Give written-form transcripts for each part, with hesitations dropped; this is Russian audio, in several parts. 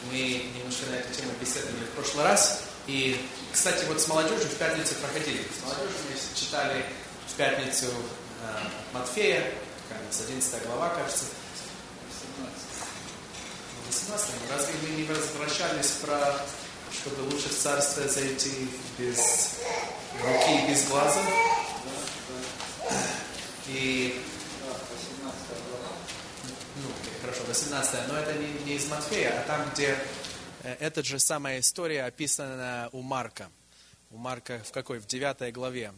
Мы немножко на эту тему беседовали в прошлый раз. И, кстати, вот с молодежью в пятницу проходили. С молодежью мы читали в пятницу Матфея, с 11 глава, кажется. 18. Разве мы не возвращались про, чтобы лучше в царство зайти без руки и без глаза? И... Хорошо, 18. Но это не из Матфея, а там, где эта же самая история описана у Марка. У Марка в какой? В 9 главе.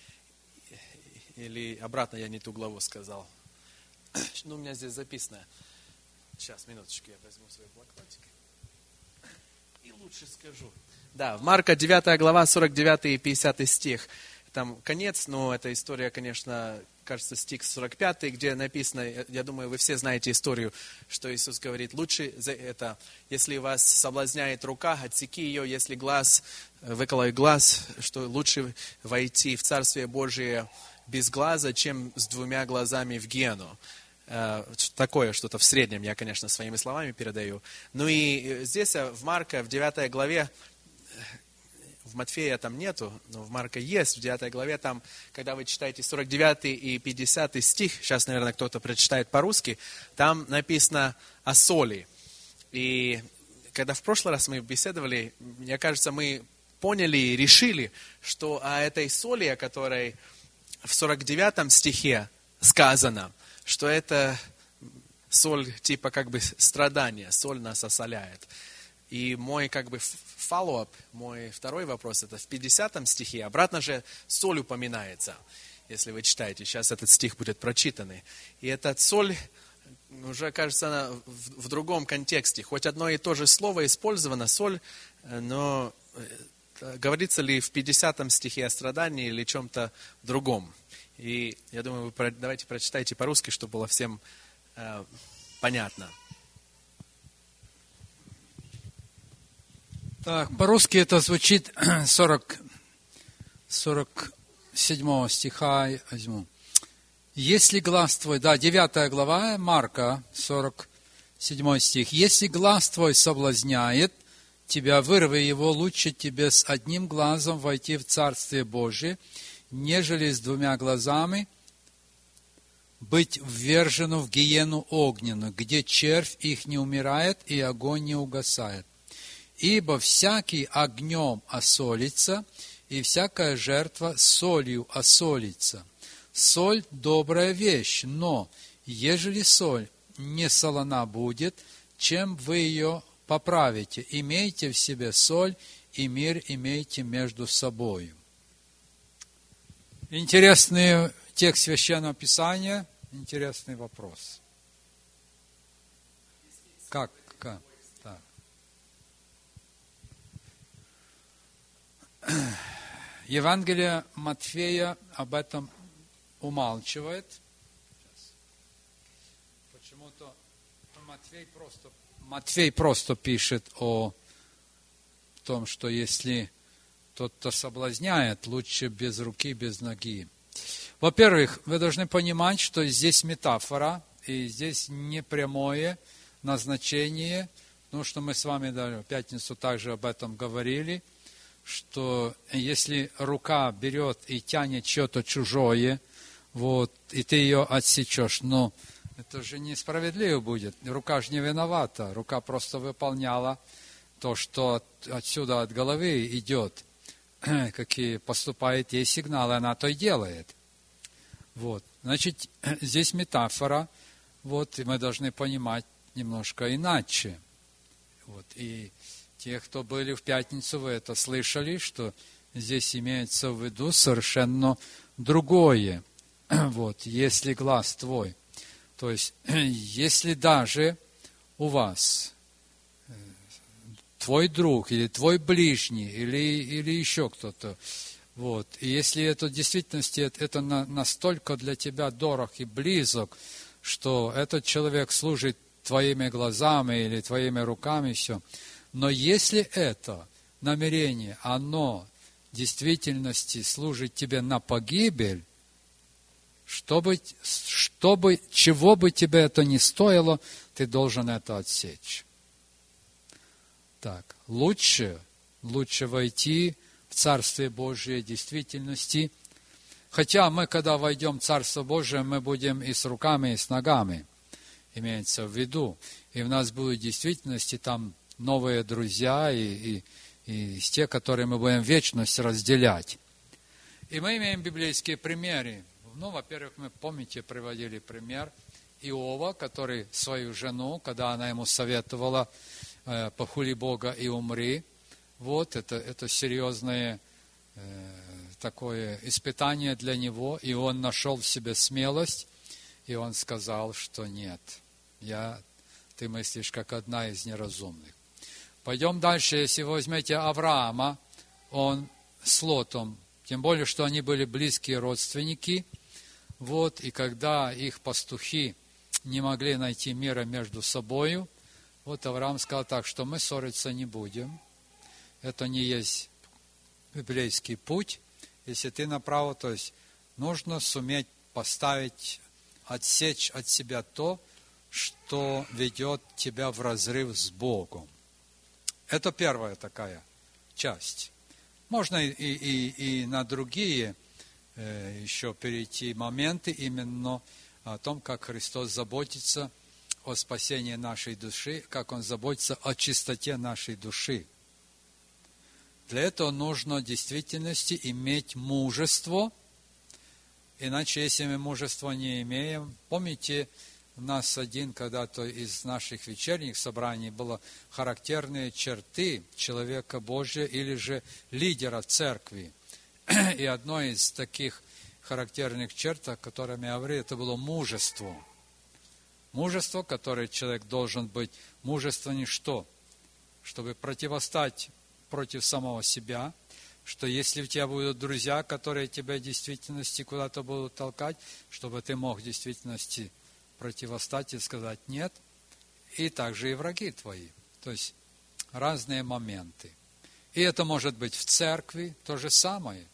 Или обратно я не ту главу сказал. Ну, у меня здесь записано. Сейчас, минуточку, я возьму свой блокнотик. И лучше скажу. Да, в Марка 9 глава, 49 и 50 стих. Там конец, но эта история, конечно, кажется, стих 45, где написано, я думаю, вы все знаете историю, что Иисус говорит, лучше это, если вас соблазняет рука, отсеки ее, если глаз, выколой глаз, что лучше войти в Царствие Божие без глаза, чем с 2 глазами в гиену. Такое что-то в среднем, я, конечно, своими словами передаю. Ну и здесь, в Марка, в 9 главе, в Матфея там нету, но в Марка есть, в 9 главе, там, когда вы читаете 49 и 50 стих, сейчас, наверное, кто-то прочитает по-русски, там написано о соли. И когда в прошлый раз мы беседовали, мне кажется, мы поняли и решили, что о этой соли, о которой в 49 стихе сказано, что это соль типа как бы страдания, соль нас осоляет. И мой как бы follow-up, мой второй вопрос, это в 50 стихе, обратно же соль упоминается, если вы читаете, сейчас этот стих будет прочитанный. И эта соль уже, кажется, она в другом контексте, хоть одно и то же слово использовано, соль, но говорится ли в 50 стихе о страдании или чем-то другом. И я думаю, вы давайте прочитайте по-русски, чтобы было всем понятно. Так, по-русски это звучит 47 стиха возьму. Если глаз твой, 9 глава Марка, 47 стих. Если глаз твой соблазняет тебя, вырви его, лучше тебе с одним глазом войти в Царствие Божие, нежели с 2 глазами быть ввержену в гиену огненную, где червь их не умирает и огонь не угасает. Ибо всякий огнем осолится, и всякая жертва солью осолится. Соль – добрая вещь, но ежели соль не солона будет, чем вы ее поправите? Имейте в себе соль, и мир имейте между собою. Интересный текст Священного Писания, интересный вопрос. Как? Так. Евангелие Матфея об этом умалчивает. Почему-то Матфей просто пишет о том, что если тот, кто соблазняет, лучше без руки, без ноги. Во-первых, вы должны понимать, что здесь метафора, и здесь не прямое назначение, потому что мы с вами в пятницу также об этом говорили, что если рука берет и тянет что-то чужое, и ты ее отсечешь, но это же несправедливо будет. Рука же не виновата, рука просто выполняла то, что отсюда от головы идет, какие поступают ей сигналы, она то и делает. Значит, здесь метафора, и мы должны понимать немножко иначе. И те, кто были в пятницу, вы это слышали, что здесь имеется в виду совершенно другое. Если глаз твой, то есть, если даже у вас твой друг, или твой ближний, или еще кто-то, и если это в действительности, это настолько для тебя дорог и близок, что этот человек служит твоими глазами или твоими руками, все. Но если это намерение, оно в действительности служит тебе на погибель, чего бы тебе это ни стоило, ты должен это отсечь. Так, лучше войти в Царствие Божие действительности. Хотя мы, когда войдем в Царство Божие, мы будем и с руками, и с ногами, имеется в виду. И у нас будут в действительности там новые друзья, и те, которые мы будем вечность разделять. И мы имеем библейские примеры. Ну, во-первых, мы, помните, приводили пример Иова, который свою жену, когда она ему советовала, похули Бога и умри. Вот, это серьезное такое испытание для него, и он нашел в себе смелость, и он сказал, что нет, ты мыслишь, как одна из неразумных. Пойдем дальше, если вы возьмете Авраама, он с Лотом, тем более, что они были близкие родственники, вот, и когда их пастухи не могли найти мира между собою, вот Авраам сказал так, что мы ссориться не будем, это не есть библейский путь, если ты направо, то есть нужно суметь поставить, отсечь от себя то, что ведет тебя в разрыв с Богом. Это первая такая часть. Можно и на другие еще перейти моменты, именно о том, как Христос заботится о спасении нашей души, как Он заботится о чистоте нашей души. Для этого нужно в действительности иметь мужество, иначе, если мы мужества не имеем, помните, у нас один когда-то из наших вечерних собраний было характерные черты человека Божия или же лидера церкви. И одной из таких характерных черт, о которых я говорю, это было мужество. Мужество, которое человек должен быть, мужество не что? Чтобы противостать против самого себя, что если у тебя будут друзья, которые тебя в действительности куда-то будут толкать, чтобы ты мог в действительности противостать и сказать нет, и также и враги твои. То есть разные моменты. И это может быть в церкви то же самое.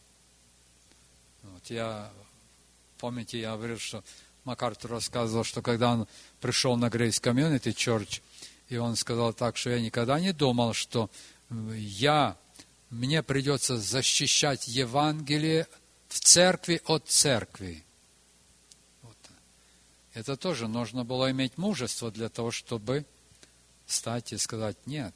Вот помните, я говорил, что МакАртур рассказывал, что когда он пришел на Grace Community Church, и он сказал так, что я никогда не думал, что мне придется защищать Евангелие в церкви от церкви. Вот. Это тоже нужно было иметь мужество для того, чтобы встать и сказать нет.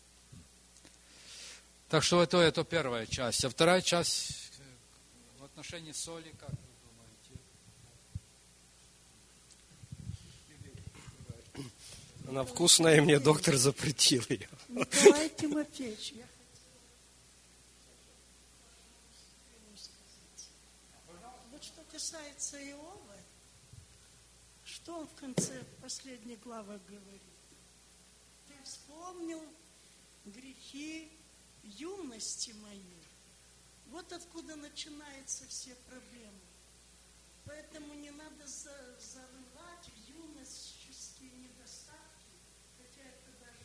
Так что это первая часть. А вторая часть в отношении соли, как вы думаете? Она вкусная, и мне доктор запретил ее. Николай Тимофеевич, я вот что касается Иова, что он в конце последней главы говорит? Ты вспомнил грехи юности моей. Вот откуда начинаются все проблемы. Поэтому не надо зарывать в юношеские недостатки, хотя это даже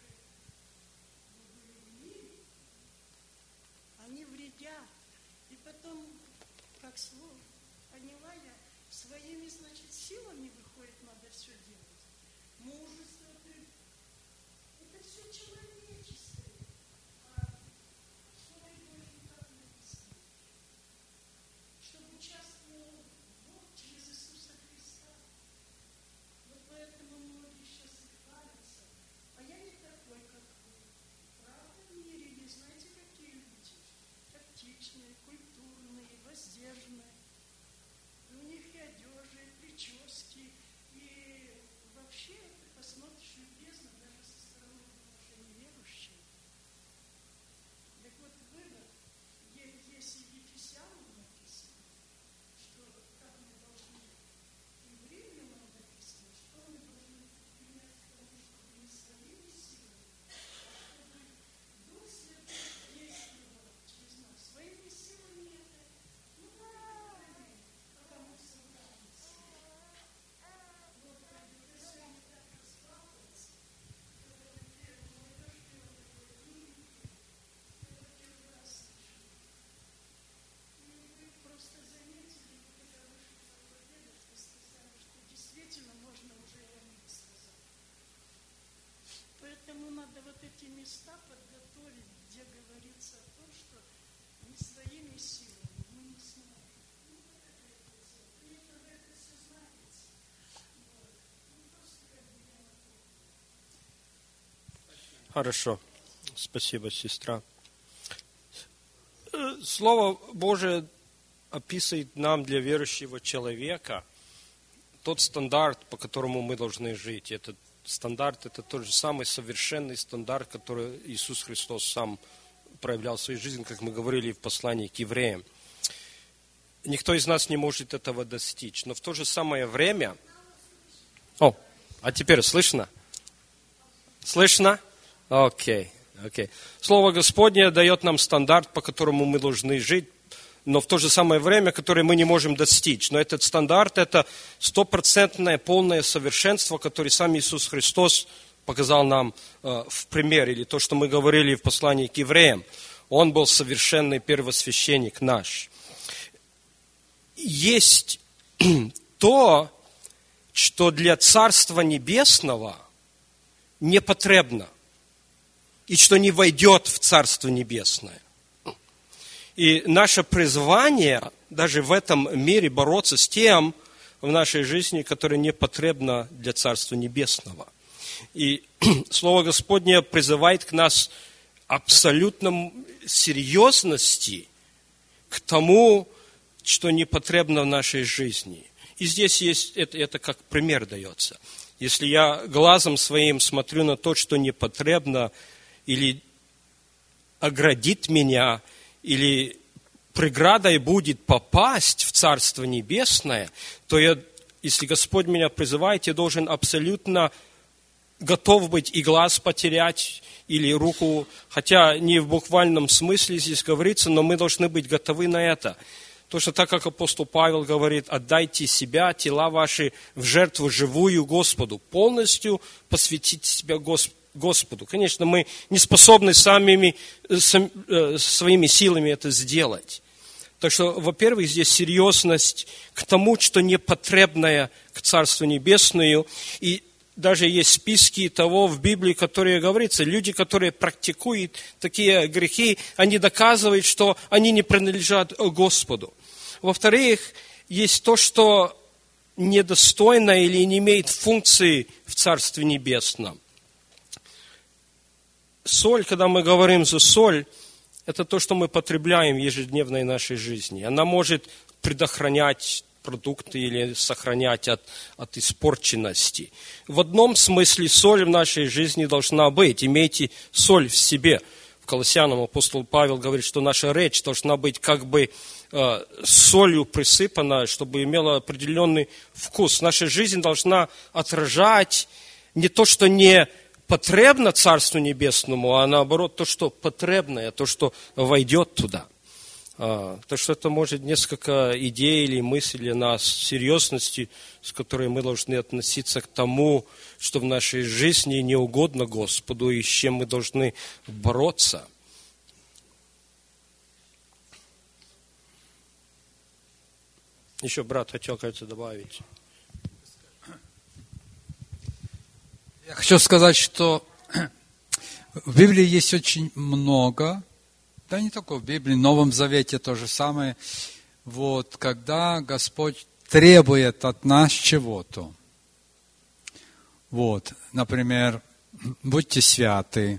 в мире, они вредят. И потом, как поняла я, своими, значит, силами, выходит, надо все делать. Мужество, это все человеческое. А Слово Божье так написано, чтобы участвовал Бог через Иисуса Христа. Вот поэтому многие сейчас и хвалятся. А я не такой, как вы. Правда, в мире есть, знаете, какие люди? Тактичные, культурные, воздержанные. И у них и одежда, и прически, и вообще ты посмотришь любезно даже со стороны уже неверующих. Так вот, вывод, если Ефесянам написано, что как мы должны, и в Римлянам написано, что мы должны принять к тому, чтобы не своими силами, а чтобы Дух Святой действовал через нас. Своими силами это, потому собрались. Вот, как бы, если они так раскладываются, вот эти места подготовить, где говорится о том, что не своими силами мы не сможем. И это все знаете. Хорошо. Спасибо, сестра. Слово Божие описывает нам для верующего человека тот стандарт, по которому мы должны жить. Этот стандарт – это тот же самый совершенный стандарт, который Иисус Христос сам проявлял в своей жизни, как мы говорили в послании к евреям. Никто из нас не может этого достичь. Но в то же самое время... А теперь слышно? Слышно? Окей. Слово Господне дает нам стандарт, по которому мы должны жить, но в то же самое время, который мы не можем достичь. Но этот стандарт – это 100% полное совершенство, которое сам Иисус Христос показал нам в пример, или то, что мы говорили в послании к евреям. Он был совершенный первосвященник наш. Есть то, что для Царства Небесного не потребно, и что не войдет в Царство Небесное. И наше призвание даже в этом мире бороться с тем в нашей жизни, которое не потребно для Царства Небесного. И Слово Господне призывает к нас абсолютной серьезности к тому, что не потребно в нашей жизни. И здесь есть, это как пример дается. Если я глазом своим смотрю на то, что не потребно, или оградит меня, или преградой будет попасть в Царство Небесное, то я, если Господь меня призывает, я должен абсолютно готов быть и глаз потерять, или руку, хотя не в буквальном смысле здесь говорится, но мы должны быть готовы на это. Точно так, как апостол Павел говорит, отдайте себя, тела ваши в жертву живую Господу, полностью посвятите себя Господу. Конечно, мы не способны своими силами это сделать. Так что, во-первых, здесь серьезность к тому, что непотребное к Царству Небесному. И даже есть списки того в Библии, которые говорится, люди, которые практикуют такие грехи, они доказывают, что они не принадлежат Господу. Во-вторых, есть то, что недостойно или не имеет функции в Царстве Небесном. Соль, когда мы говорим за соль, это то, что мы потребляем в ежедневной нашей жизни. Она может предохранять продукты или сохранять от испорченности. В одном смысле соль в нашей жизни должна быть. Имейте соль в себе. В Колоссянам апостол Павел говорит, что наша речь должна быть как бы солью присыпана, чтобы имела определенный вкус. Наша жизнь должна отражать не то, что не потребно Царству Небесному, а наоборот то, что потребное, то, что войдет туда. Так что это может несколько идей или мыслей для нас, серьезности, с которой мы должны относиться к тому, что в нашей жизни не угодно Господу и с чем мы должны бороться. Еще брат хотел, кажется, добавить. Я хочу сказать, что в Библии есть очень много, да не только в Библии, в Новом Завете то же самое, когда Господь требует от нас чего-то. Например, будьте святы,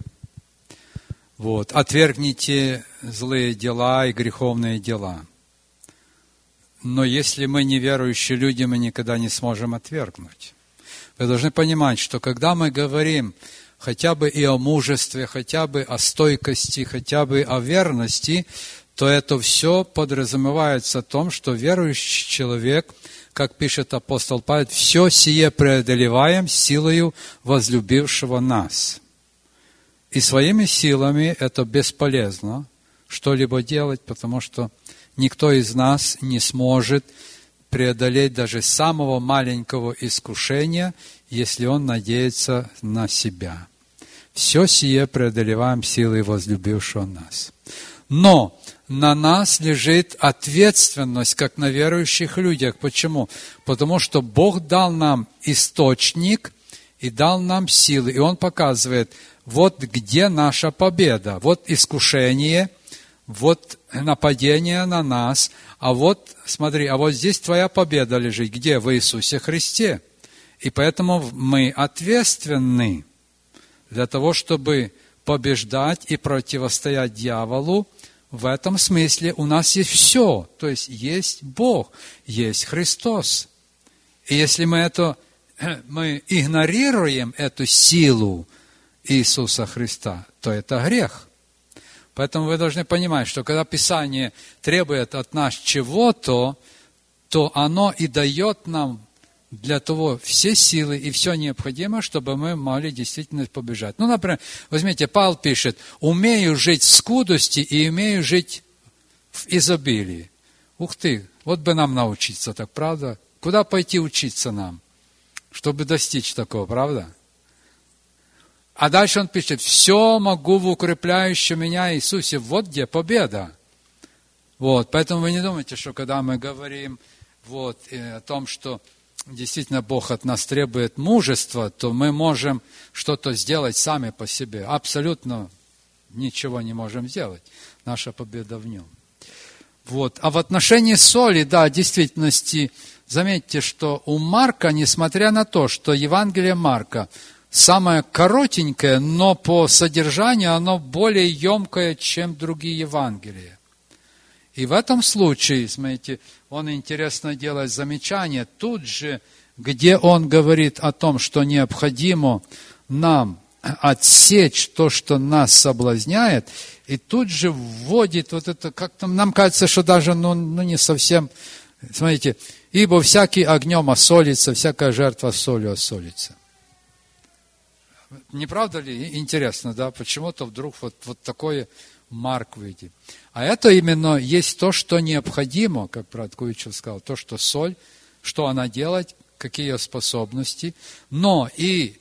отвергните злые дела и греховные дела. Но если мы неверующие люди, мы никогда не сможем отвергнуть. Вы должны понимать, что когда мы говорим хотя бы и о мужестве, хотя бы о стойкости, хотя бы о верности, то это все подразумевается о том, что верующий человек, как пишет апостол Павел, все сие преодолеваем силою возлюбившего нас. И своими силами это бесполезно что-либо делать, потому что никто из нас не сможет преодолеть даже самого маленького искушения, если он надеется на себя. Все сие преодолеваем силой возлюбившего нас. Но на нас лежит ответственность, как на верующих людях. Почему? Потому что Бог дал нам источник и дал нам силы. И Он показывает, вот где наша победа. Вот искушение, вот нападение на нас, а вот, смотри, а вот здесь твоя победа лежит. Где? В Иисусе Христе. И поэтому мы ответственны для того, чтобы побеждать и противостоять дьяволу. В этом смысле у нас есть все. То есть есть Бог, есть Христос. И если мы игнорируем эту силу Иисуса Христа, то это грех. Поэтому вы должны понимать, что когда Писание требует от нас чего-то, то оно и дает нам для того все силы и все необходимое, чтобы мы могли действительно побежать. Ну, например, возьмите, Павел пишет: «Умею жить в скудости и умею жить в изобилии». Ух ты, вот бы нам научиться так, правда? Куда пойти учиться нам, чтобы достичь такого, правда? А дальше он пишет: «Все могу в укрепляющем меня Иисусе». Вот где победа. Вот, поэтому вы не думайте, что когда мы говорим о том, что действительно Бог от нас требует мужества, то мы можем что-то сделать сами по себе. Абсолютно ничего не можем сделать. Наша победа в нем. Вот. А в отношении соли, да, в действительности, заметьте, что у Марка, несмотря на то, что Евангелие Марка самое коротенькое, но по содержанию оно более емкое, чем другие Евангелия. И в этом случае, смотрите, он интересно делает замечание тут же, где он говорит о том, что необходимо нам отсечь то, что нас соблазняет, и тут же вводит вот это, как-то нам кажется, что даже не совсем, смотрите, ибо всякий огнем осолится, всякая жертва солью осолится. Не правда ли интересно, да, почему-то вдруг вот такое Марк видит. А это именно есть то, что необходимо, как брат Куичев сказал, то, что соль, что она делает, какие ее способности, но и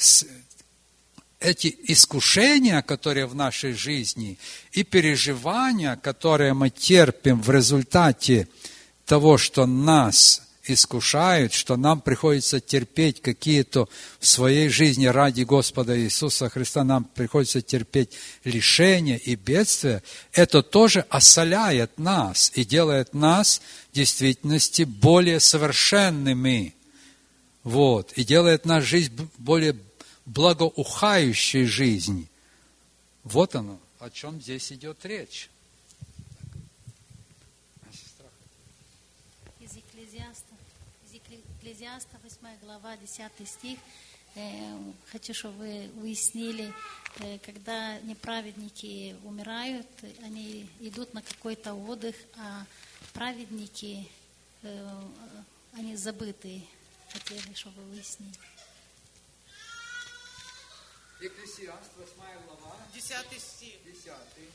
эти искушения, которые в нашей жизни, и переживания, которые мы терпим в результате того, что нас искушают, что нам приходится терпеть какие-то в своей жизни ради Господа Иисуса Христа, нам приходится терпеть лишения и бедствия, это тоже осоляет нас и делает нас в действительности более совершенными. Вот, и делает нашу жизнь более благоухающей жизнью. Вот оно, о чем здесь идет речь. Экклезиаста, 8 глава, 10 стих. Хочу, чтобы вы уяснили, когда неправедники умирают, они идут на какой-то отдых, а праведники, они забыты. Хотели, чтобы вы уяснили. Экклезиаст, 8 глава, 10 стих. 10.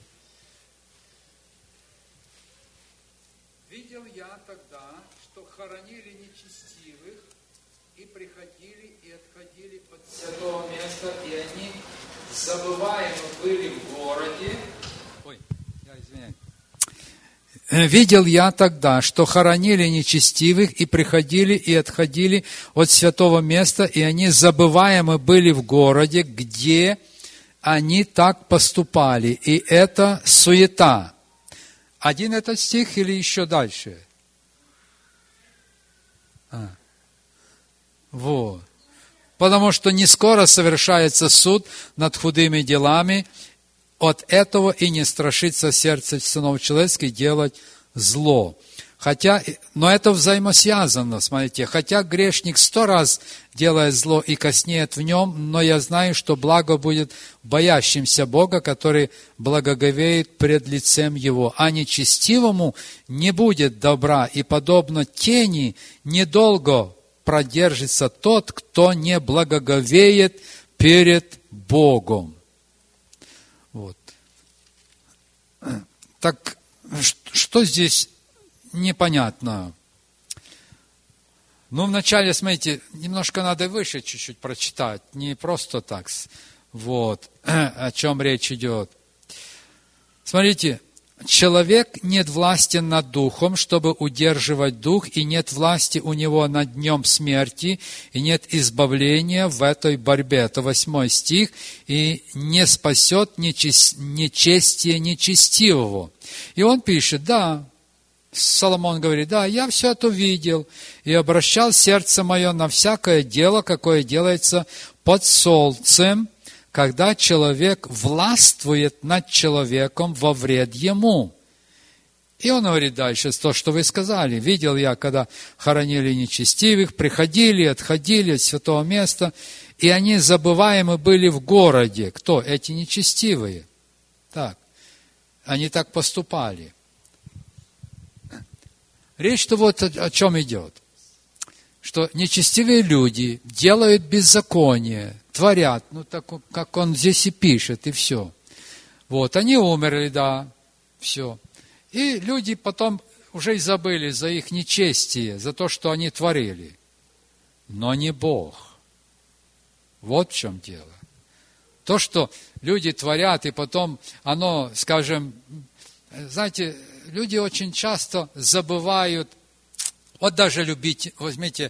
«Видел я тогда, что хоронили нечестивых, и приходили, и отходили от святого места, и они забываемы были в городе». Ой, я извиняюсь. «Видел я тогда, что хоронили нечестивых, и приходили, и отходили от святого места, и они забываемы были в городе, где они так поступали». И это суета. Один этот стих или еще дальше? Вот. Потому что не скоро совершается суд над худыми делами, от этого и не страшится сердце сынов человеческих делать зло. Но это взаимосвязано, смотрите. Хотя грешник 100 раз делает зло и коснеет в нем, но я знаю, что благо будет боящимся Бога, который благоговеет пред лицем Его. А нечестивому не будет добра, и подобно тени недолго продержится тот, кто не благоговеет перед Богом. Вот. Так, что здесь непонятно? Ну, вначале, смотрите, немножко надо выше чуть-чуть прочитать, не просто так. Вот, о чем речь идет. Смотрите, человек нет власти над духом, чтобы удерживать дух, и нет власти у него над днем смерти, и нет избавления в этой борьбе. Это 8 стих. И не спасет нечестие нечестивого. И он пишет, да, Соломон говорит, да, я все это видел, и обращал сердце мое на всякое дело, какое делается под солнцем, когда человек властвует над человеком во вред ему. И он говорит дальше, то, что вы сказали. Видел я, когда хоронили нечестивых, приходили, отходили от святого места, и они забываемы были в городе. Кто? Эти нечестивые. Так. Они так поступали. Речь-то вот о чем идет. Что нечестивые люди делают беззаконие, творят, ну так как он здесь и пишет, и все. Вот, они умерли, да, все. И люди потом уже и забыли за их нечестие, за то, что они творили. Но не Бог. Вот в чем дело. То, что люди творят, и потом оно, скажем, знаете, люди очень часто забывают. Вот даже любить, возьмите,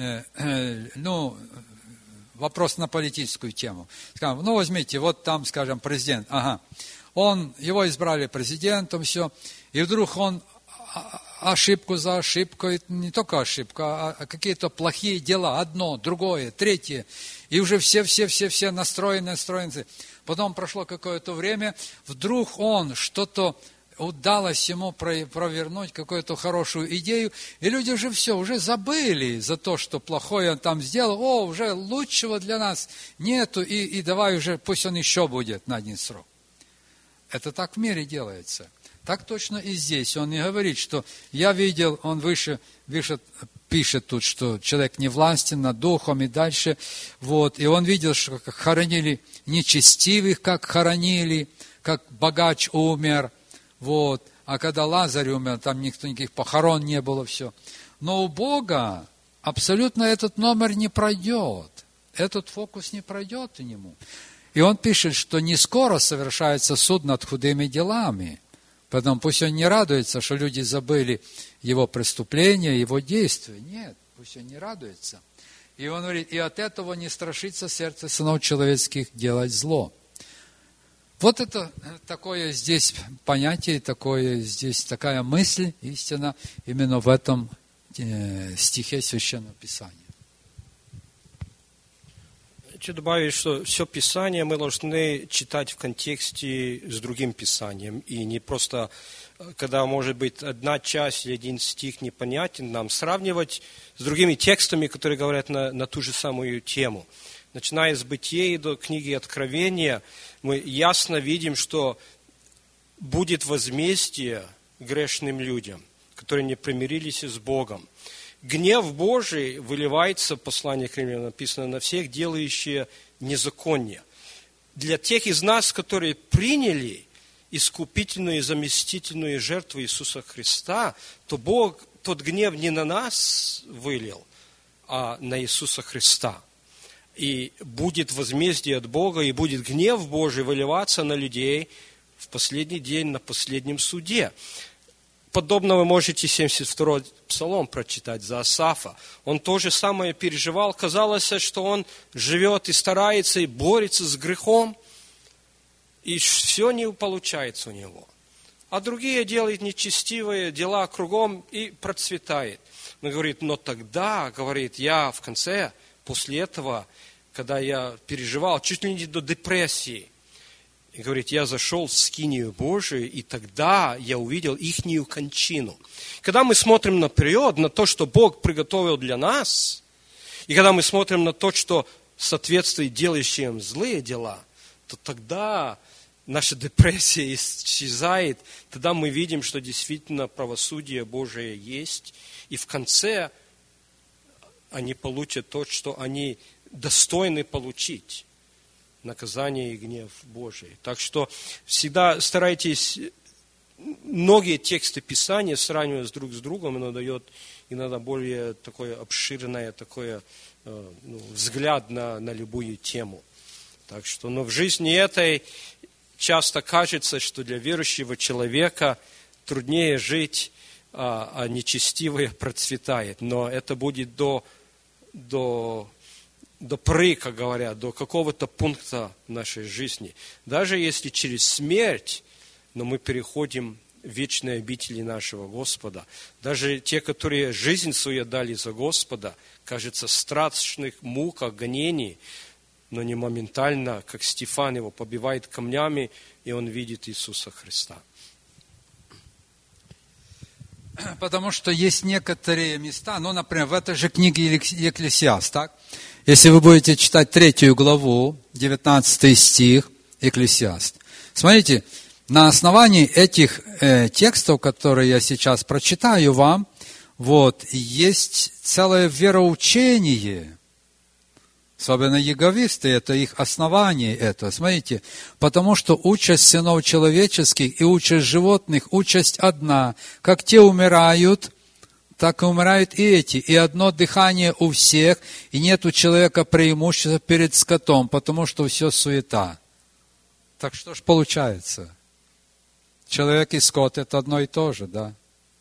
вопрос на политическую тему. Скажем, возьмите, вот там, скажем, президент, его избрали президентом, все, и вдруг он ошибку за ошибкой, не только ошибку, а какие-то плохие дела, одно, другое, третье, и уже все настроены. Потом прошло какое-то время, вдруг он что-то удалось ему провернуть какую-то хорошую идею, и люди уже забыли за то, что плохое он там сделал, уже лучшего для нас нету, и давай уже, пусть он еще будет на один срок. Это так в мире делается. Так точно и здесь. Он не говорит, что я видел, он пишет тут, что человек не властен над духом и дальше. Вот. И он видел, что как хоронили нечестивых, как хоронили, как богач умер. Вот. А когда Лазарь умер, там никаких похорон не было, все. Но у Бога абсолютно этот номер не пройдет. Этот фокус не пройдет у него. И он пишет, что не скоро совершается суд над худыми делами. Поэтому пусть он не радуется, что люди забыли его преступления, его действия. Нет, пусть он не радуется. И он говорит, и от этого не страшится сердце сынов человеческих делать зло. Вот это такое здесь понятие, такая мысль, истина, именно в этом стихе Священного Писания. Хочу добавить, что все Писание мы должны читать в контексте с другим Писанием. И не просто, когда, может быть, одна часть или один стих непонятен нам, сравнивать с другими текстами, которые говорят на ту же самую тему. Начиная с Бытия до книги Откровения, мы ясно видим, что будет возмездие грешным людям, которые не примирились с Богом. Гнев Божий выливается, послание к Римлянам написано, на всех, делающие незаконие. Для тех из нас, которые приняли искупительную и заместительную жертву Иисуса Христа, то Бог тот гнев не на нас вылил, а на Иисуса Христа. И будет возмездие от Бога, и будет гнев Божий выливаться на людей в последний день, на последнем суде. Подобно вы можете 72-й псалом прочитать за Асафа. Он то же самое переживал. Казалось, что он живет и старается, и борется с грехом, и все не получается у него. А другие делают нечестивые дела кругом и процветает. Он говорит, но тогда, говорит, я в конце, после этого, когда я переживал чуть ли не до депрессии, и говорит, я зашел в скинию Божию, и тогда я увидел ихнюю кончину. Когда мы смотрим наперед, на то, что Бог приготовил для нас, и когда мы смотрим на то, что соответствует делающим злые дела, то тогда наша депрессия исчезает, тогда мы видим, что действительно правосудие Божие есть, и в конце они получат то, что они достойны получить. Наказание и гнев Божий. Так что всегда старайтесь многие тексты Писания сравнивать друг с другом, оно дает иногда более такое обширное такое, взгляд на любую тему. Так что, но в жизни этой часто кажется, что для верующего человека труднее жить, а нечестивое процветает. Но это будет до поры, как говорят, до какого-то пункта нашей жизни. Даже если через смерть, но мы переходим в вечные обители нашего Господа. Даже те, которые жизнь свою дали за Господа, кажется, в страшных муках, гонений, но не моментально, как Стефан его побивает камнями, и он видит Иисуса Христа. Потому что есть некоторые места, ну, например, в этой же книге Екклесиаст, так? Если вы будете читать 3 главу, 19 стих, Екклесиаст. Смотрите, на основании этих текстов, которые я сейчас прочитаю вам, вот, есть целое вероучение. Особенно яговисты, это их основание это. Смотрите, потому что участь сынов человеческих и участь животных, участь одна. Как те умирают, так и умирают и эти. И одно дыхание у всех, и нет у человека преимущества перед скотом, потому что все суета. Так что ж получается? Человек и скот это одно и то же, да?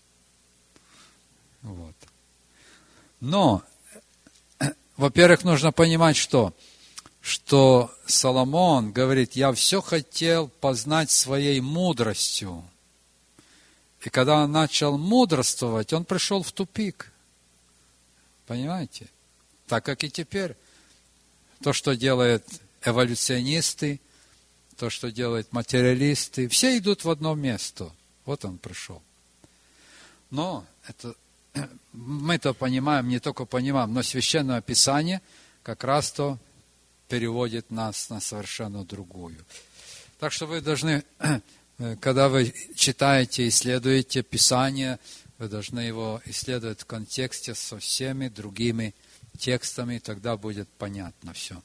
Вот. Но во-первых, нужно понимать, что Соломон говорит, я все хотел познать своей мудростью. И когда он начал мудрствовать, он пришел в тупик. Понимаете? Так как и теперь. То, что делают эволюционисты, то, что делают материалисты, все идут в одно место. Вот он пришел. Но это... Мы-то понимаем, не только понимаем, но Священное Писание как раз-то переводит нас на совершенно другую. Так что вы должны, когда вы читаете, исследуете Писание, вы должны его исследовать в контексте со всеми другими текстами, тогда будет понятно все.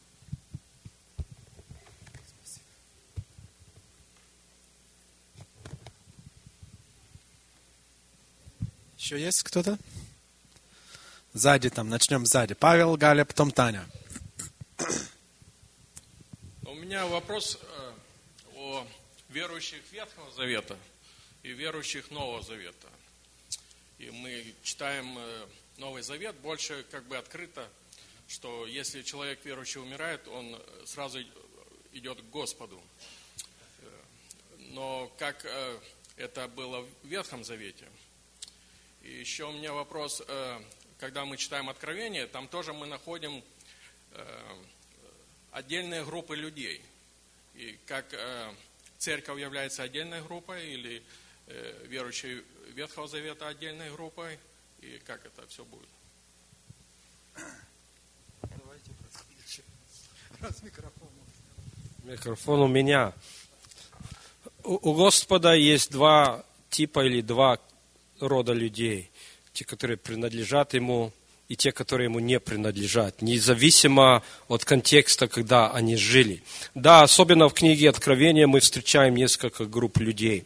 Еще есть кто-то? Сзади там, начнем сзади. Павел, Галя, потом Таня. У меня вопрос о верующих Ветхого Завета и верующих Нового Завета. И мы читаем Новый Завет больше как бы открыто, что если человек верующий умирает, он сразу идет к Господу. Но как это было в Ветхом Завете? И еще у меня вопрос, когда мы читаем Откровение, там тоже мы находим отдельные группы людей. И как церковь является отдельной группой, или верующие Ветхого Завета отдельной группой, и как это все будет? Давайте раз микрофон. Микрофон у меня. У Господа есть два типа или два рода людей. Те, которые принадлежат Ему, и те, которые Ему не принадлежат. Независимо от контекста, когда они жили. Да, особенно в книге Откровения мы встречаем несколько групп людей.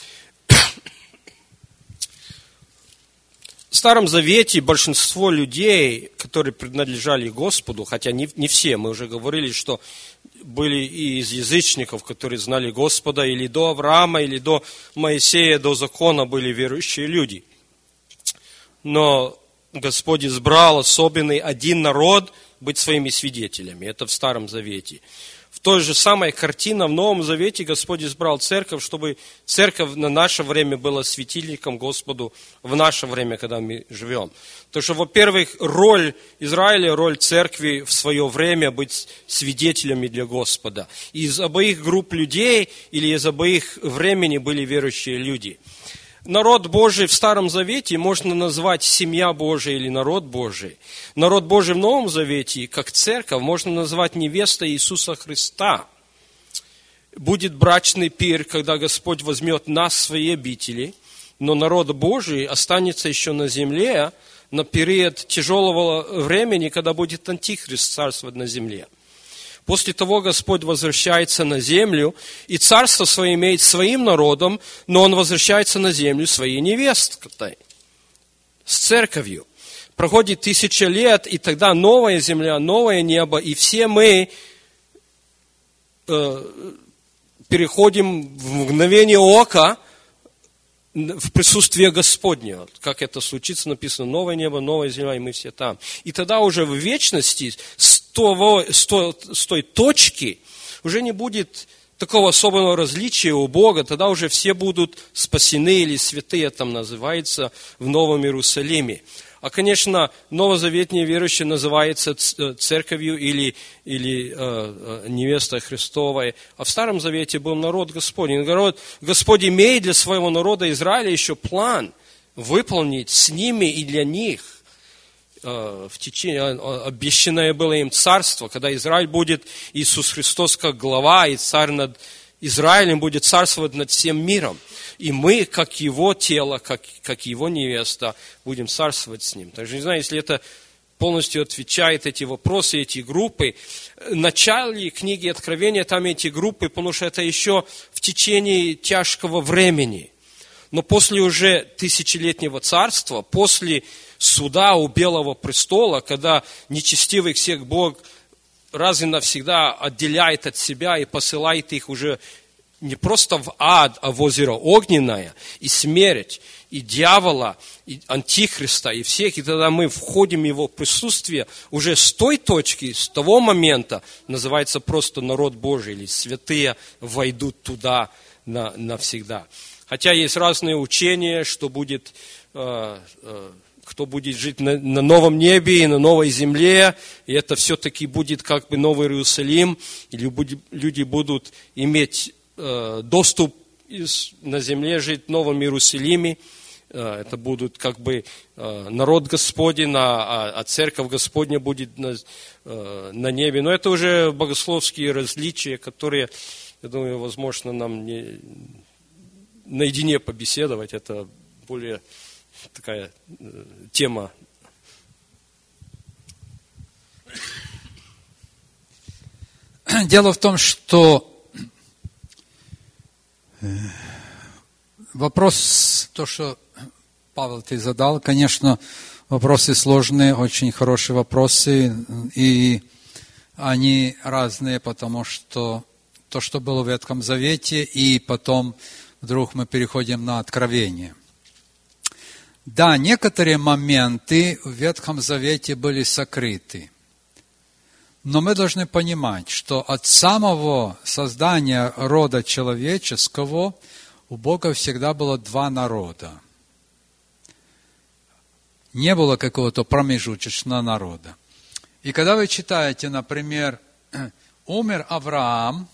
В Старом Завете большинство людей, которые принадлежали Господу, хотя не все, мы уже говорили, что были и из язычников, которые знали Господа, или до Авраама, или до Моисея, до закона были верующие люди. Но Господь избрал особенный один народ быть своими свидетелями. Это в Старом Завете. В той же самой картине в Новом Завете Господь избрал церковь, чтобы церковь на наше время была светильником Господу в наше время, когда мы живем. Потому что, во-первых, роль Израиля, роль церкви в свое время быть свидетелями для Господа. Из обоих групп людей или из обоих времени были верующие люди. Народ Божий в Старом Завете можно назвать семья Божия или народ Божий. Народ Божий в Новом Завете, как церковь, можно назвать невестой Иисуса Христа. Будет брачный пир, когда Господь возьмет нас в свои обители, но народ Божий останется еще на земле на период тяжелого времени, когда будет Антихрист царствовать на земле. После того Господь возвращается на землю, и царство свое имеет своим народом, но Он возвращается на землю своей невесткой, с церковью. Проходит 1000 лет, и тогда новая земля, новое небо, и все мы переходим в мгновение ока в присутствие Господне. Как это случится, написано, новое небо, новая земля, и мы все там. И тогда уже в вечности с той точки уже не будет такого особенного различия у Бога, тогда уже все будут спасены, или святые там называется, в Новом Иерусалиме. А, конечно, новозаветные верующие называются церковью или невеста Христовой. А в Старом Завете был народ Господень. Господь имеет для своего народа Израиля еще план выполнить с ними и для них. В течение, обещанное было им царство, когда Израиль будет, Иисус Христос как глава, и царь над Израилем будет царствовать над всем миром. И мы, как его тело, как его невеста, будем царствовать с ним. Также не знаю, если это полностью отвечает эти вопросы, эти группы. В начале книги Откровения там эти группы, потому что это еще в течение тяжкого времени. Но после уже тысячелетнего царства, после суда у Белого престола, когда нечестивых всех Бог раз и навсегда отделяет от себя и посылает их уже не просто в ад, а в озеро огненное, и смерть, и дьявола, и антихриста, и всех, и тогда мы входим в его присутствие уже с той точки, с того момента, называется просто народ Божий, или святые войдут туда навсегда. Хотя есть разные учения, что будет, кто будет жить на новом небе и на новой земле, и это все-таки будет как бы Новый Иерусалим, и люди будут иметь доступ на земле, жить в Новом Иерусалиме. Это будут как бы народ Господень, а церковь Господня будет на небе. Но это уже богословские различия, которые, я думаю, возможно, нам наедине побеседовать. Это более такая тема. Дело в том, что вопрос, то, что, Павел, ты задал, конечно, вопросы сложные, очень хорошие вопросы, и они разные, потому что то, что было в Ветхом Завете, и потом вдруг мы переходим на Откровение. Да, некоторые моменты в Ветхом Завете были сокрыты. Но мы должны понимать, что от самого создания рода человеческого у Бога всегда было два народа. Не было какого-то промежуточного народа. И когда вы читаете, например, умер Авраам,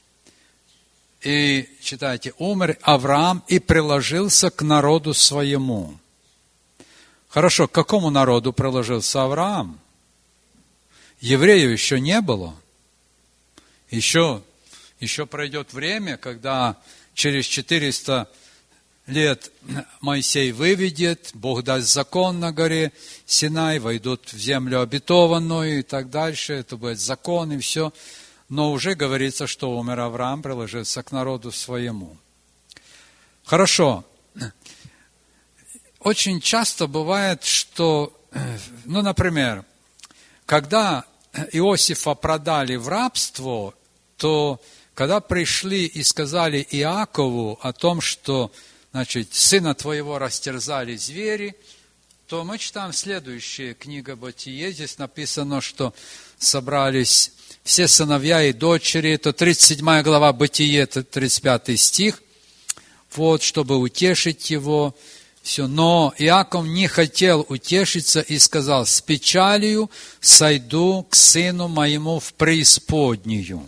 и читаете, умер Авраам и приложился к народу своему. Хорошо, к какому народу приложился Авраам? Евреев еще не было. Еще пройдет время, когда через 400 лет Моисей выведет, Бог даст закон на горе Синай, войдут в землю обетованную и так дальше. Это будет закон и все. Но уже говорится, что умер Авраам, приложился к народу своему. Хорошо. Очень часто бывает, что, например, когда Иосифа продали в рабство, то когда пришли и сказали Иакову о том, что, значит, сына твоего растерзали звери, то мы читаем следующее, книга Бытие, здесь написано, что собрались все сыновья и дочери, это 37 глава Бытие, это 35 стих, вот, чтобы утешить его. Все. Но Иаков не хотел утешиться и сказал, с печалью сойду к сыну моему в преисподнюю.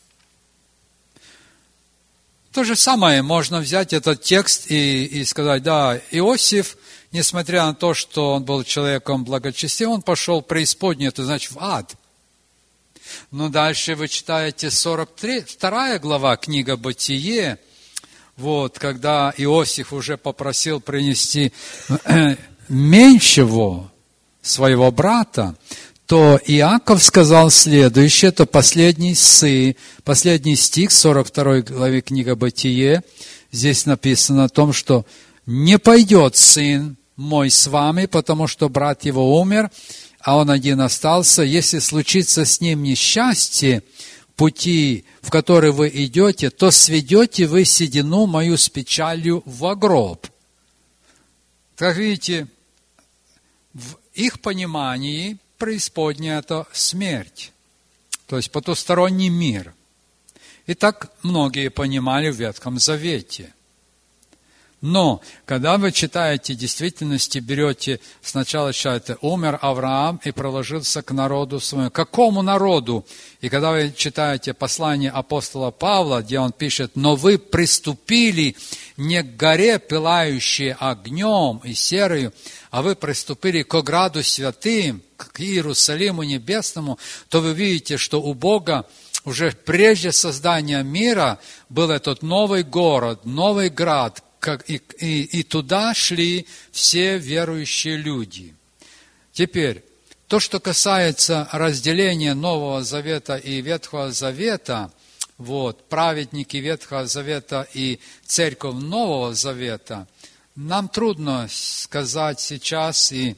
То же самое можно взять этот текст и сказать, да, Иосиф, несмотря на то, что он был человеком благочестивым, он пошел в преисподнюю, это значит в ад. Но дальше вы читаете 42 глава, книга Бытие, вот, когда Иосиф уже попросил принести меньшего своего брата, то Иаков сказал следующее, это последний стих 42 главы книга Бытие. Здесь написано о том, что не пойдет сын мой с вами, потому что брат его умер, а он один остался. Если случится с ним несчастье, пути, в который вы идете, то сведете вы седину мою с печалью во гроб. Как видите, в их понимании преисподняя – это смерть, то есть потусторонний мир. И так многие понимали в Ветхом Завете. Но, когда вы читаете, в действительности берете, сначала читаете, умер Авраам и приложился к народу своему. Какому народу? И когда вы читаете послание апостола Павла, где он пишет, но вы приступили не к горе, пылающей огнем и серою, а вы приступили к ограду святым, к Иерусалиму небесному, то вы видите, что у Бога уже прежде создания мира был этот новый город, новый град, и туда шли все верующие люди. Теперь, то, что касается разделения Нового Завета и Ветхого Завета, праведники Ветхого Завета и Церковь Нового Завета, нам трудно сказать сейчас и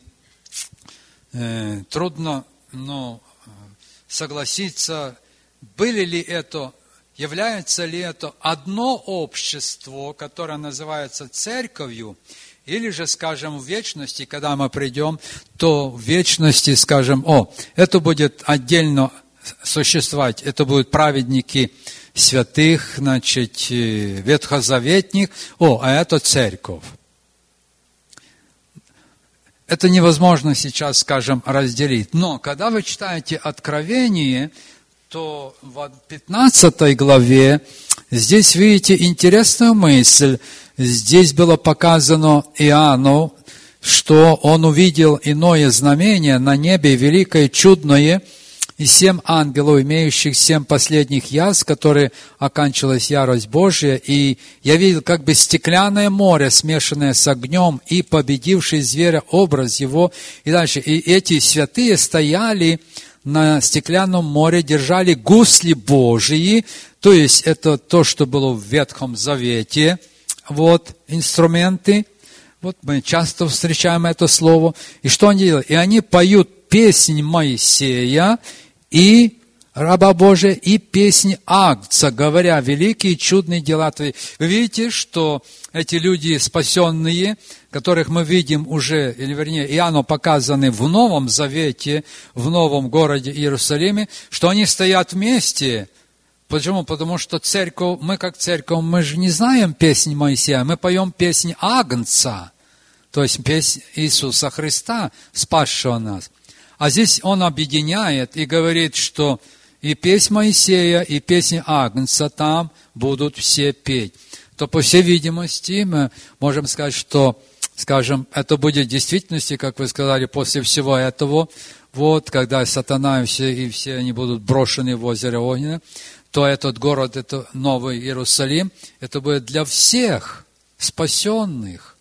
трудно согласиться, были ли это, является ли это одно общество, которое называется церковью, или же, скажем, в вечности, когда мы придем, то в вечности скажем, это будет отдельно существовать, это будут праведники святых, ветхозаветных, а это церковь. Это невозможно сейчас, скажем, разделить. Но когда вы читаете Откровение, то в 15 главе здесь видите интересную мысль. Здесь было показано Иоанну, что он увидел иное знамение на небе, великое, чудное, и 7 ангелов, имеющих 7 последних язв, которые оканчивалась ярость Божия, и я видел как бы стеклянное море, смешанное с огнем, и победивший зверя образ его, и дальше. И эти святые стояли на стеклянном море, держали гусли Божии, то есть это то, что было в Ветхом Завете, инструменты, мы часто встречаем это слово, и что они делают? И они поют песнь Моисея и раба Божия, и песнь Агнца, говоря, великие чудные дела Твои. Вы видите, что эти люди спасенные, которых мы видим уже, или вернее, Иоанну показаны в Новом Завете, в новом городе Иерусалиме, что они стоят вместе. Почему? Потому что церковь, мы как церковь, мы же не знаем песнь Моисея, мы поем песнь Агнца, то есть песнь Иисуса Христа, спасшего нас. А здесь он объединяет и говорит, что и песнь Моисея, и песнь Агнца там будут все петь. То, по всей видимости, мы можем сказать, что, скажем, это будет в действительности, как вы сказали, после всего этого, когда сатана и все они будут брошены в озеро Огненное, то этот город, это Новый Иерусалим, это будет для всех спасенных.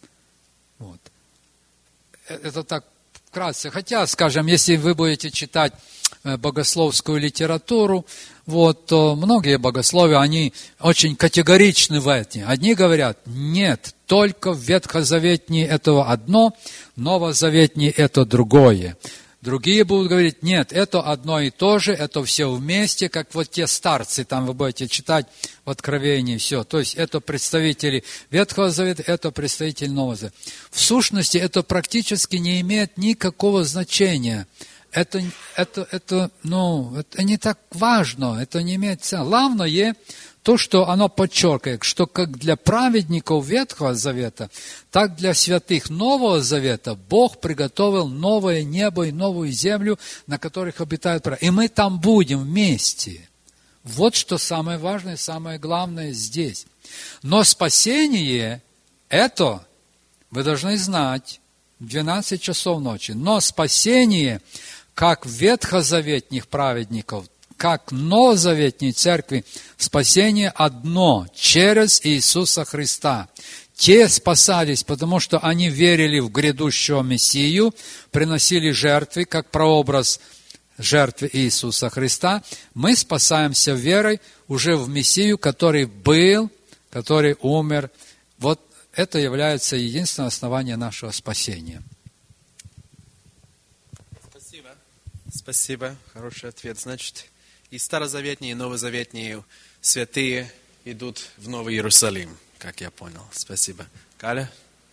Это так вкратце. Хотя, скажем, если вы будете читать богословскую литературу, то многие богословы, они очень категоричны в этом. Одни говорят, нет, только в Ветхозаветней это одно, Новозаветней это другое. Другие будут говорить, нет, это одно и то же, это все вместе, как те старцы, там вы будете читать в Откровении все. То есть это представители Ветхого Завета, это представители Нового Завета. В сущности, это практически не имеет никакого значения. Это не так важно, это не имеет цены. Главное то, что оно подчеркивает, что как для праведников Ветхого Завета, так для святых Нового Завета Бог приготовил новое небо и новую землю, на которых обитают праведники. И мы там будем вместе. Вот что самое важное, самое главное здесь. Но спасение, это вы должны знать, 12 часов ночи. Но спасение, как ветхозаветных праведников, как новозаветней церкви, спасение одно, через Иисуса Христа. Те спасались, потому что они верили в грядущего Мессию, приносили жертвы, как прообраз жертвы Иисуса Христа. Мы спасаемся верой уже в Мессию, который был, который умер. Вот это является единственное основание нашего спасения. Спасибо. Хороший ответ. Значит, И старозаветные, и новозаветные святые идут в Новый Иерусалим, как я понял. Спасибо. Каля?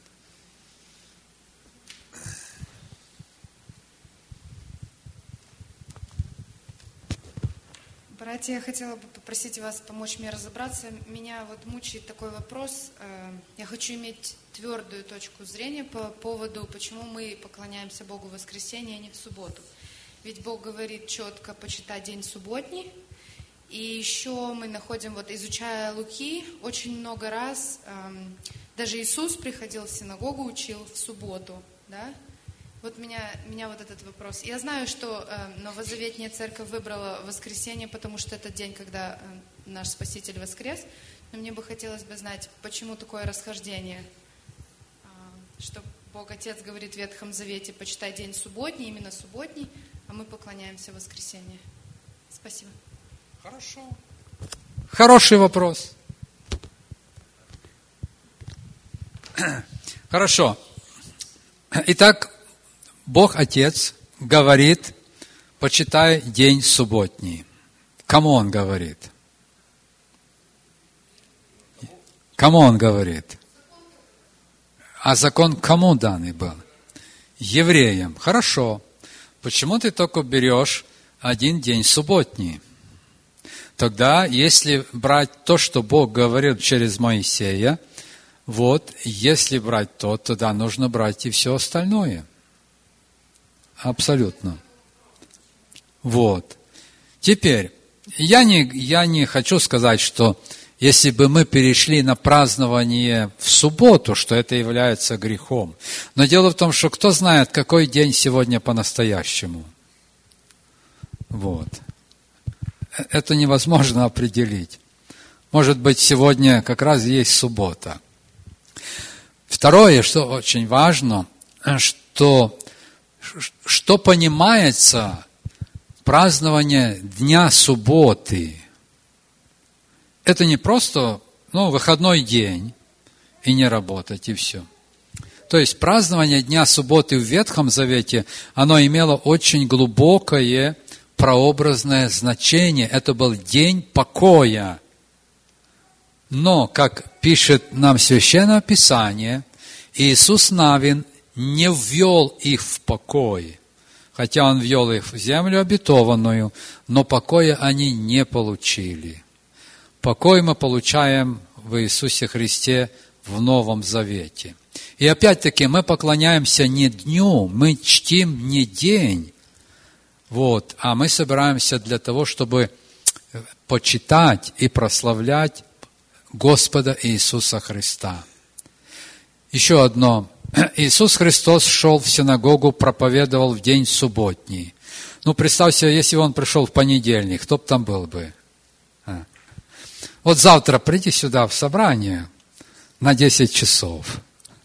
Братья, я хотела бы попросить вас помочь мне разобраться. Меня вот мучает такой вопрос. Я хочу иметь твердую точку зрения по поводу, почему мы поклоняемся Богу в воскресенье, а не в субботу. Ведь Бог говорит четко почитать день субботний. И еще мы находим, вот изучая Луки, очень много раз, даже Иисус приходил в синагогу, учил в субботу, да? Вот меня вот этот вопрос. Я знаю, что Новозаветная Церковь выбрала воскресенье, потому что это день, когда наш Спаситель воскрес. Но мне бы хотелось бы знать, почему такое расхождение, что Бог Отец говорит в Ветхом Завете, почитай день субботний, именно субботний, а мы поклоняемся в воскресенье. Спасибо. Хорошо. Хороший вопрос. Хорошо. Итак, Бог Отец говорит, почитай день субботний. Кому Он говорит? Кому Он говорит? А закон кому данный был? Евреям. Хорошо. Почему ты только берешь один день субботний? Тогда, если брать то, что Бог говорил через Моисея, вот, если брать то, тогда нужно брать и все остальное. Абсолютно. Вот. Теперь, я не хочу сказать, что если бы мы перешли на празднование в субботу, что это является грехом. Но дело в том, что кто знает, какой день сегодня по-настоящему. Вот. Это невозможно определить. Может быть, сегодня как раз есть суббота. Второе, что очень важно, что понимается празднование Дня Субботы. Это не просто выходной день и не работать, и все. То есть празднование Дня Субботы в Ветхом Завете, оно имело очень глубокое прообразное значение. Это был день покоя. Но, как пишет нам Священное Писание, Иисус Навин не ввел их в покой, хотя Он ввел их в землю обетованную, но покоя они не получили. Покой мы получаем в Иисусе Христе в Новом Завете. И опять-таки мы поклоняемся не дню, мы чтим не день, а мы собираемся для того, чтобы почитать и прославлять Господа Иисуса Христа. Еще одно. Иисус Христос шел в синагогу, проповедовал в день субботний. Представь себе, если бы Он пришел в понедельник, кто бы там был бы? Вот завтра приди сюда в собрание на 10 часов.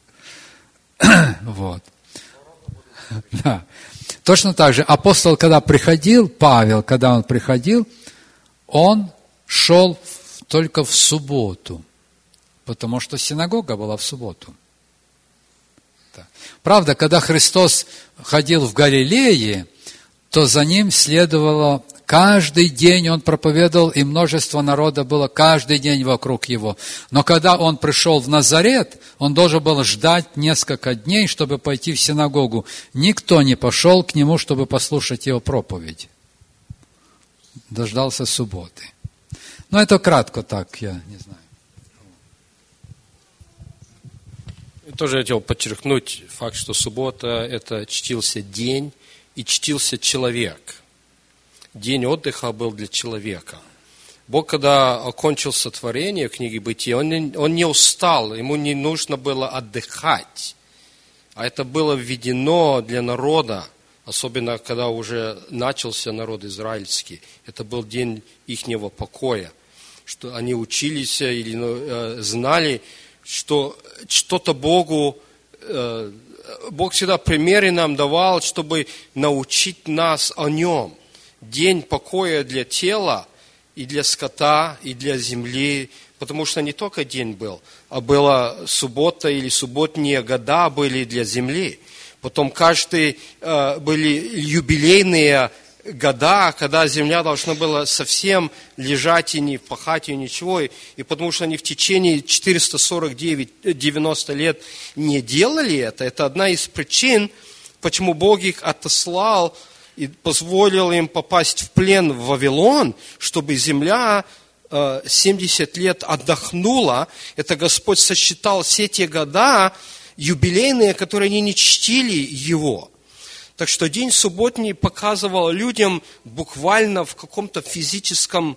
Вот. Да. Точно так же апостол, когда приходил, Павел, когда он приходил, он шел только в субботу, потому что синагога была в субботу. Да. Правда, когда Христос ходил в Галилее, то за Ним следовало каждый день Он проповедовал, и множество народа было каждый день вокруг Его. Но когда Он пришел в Назарет, Он должен был ждать несколько дней, чтобы пойти в синагогу. Никто не пошел к Нему, чтобы послушать Его проповедь. Дождался субботы. Но это кратко так, я не знаю. Тоже я хотел подчеркнуть факт, что суббота – это чтился день и чтился человек. День отдыха был для человека. Бог, когда окончил сотворение книги Бытия, он не устал, ему не нужно было отдыхать. А это было введено для народа, особенно когда уже начался народ израильский. Это был день ихнего покоя, что они учились или знали, что что-то Богу, Бог всегда примеры нам давал, чтобы научить нас о Нем. День покоя для тела и для скота, и для земли, потому что не только день был, а была суббота или субботние года были для земли. Потом были юбилейные года, когда земля должна была совсем лежать и не пахать ее ничего, и потому что они в течение 449-90 лет не делали это одна из причин, почему Бог их отослал и позволил им попасть в плен в Вавилон, чтобы земля 70 лет отдохнула. Это Господь сосчитал все те года юбилейные, которые они не чтили Его. Так что день субботний показывал людям буквально в каком-то физическом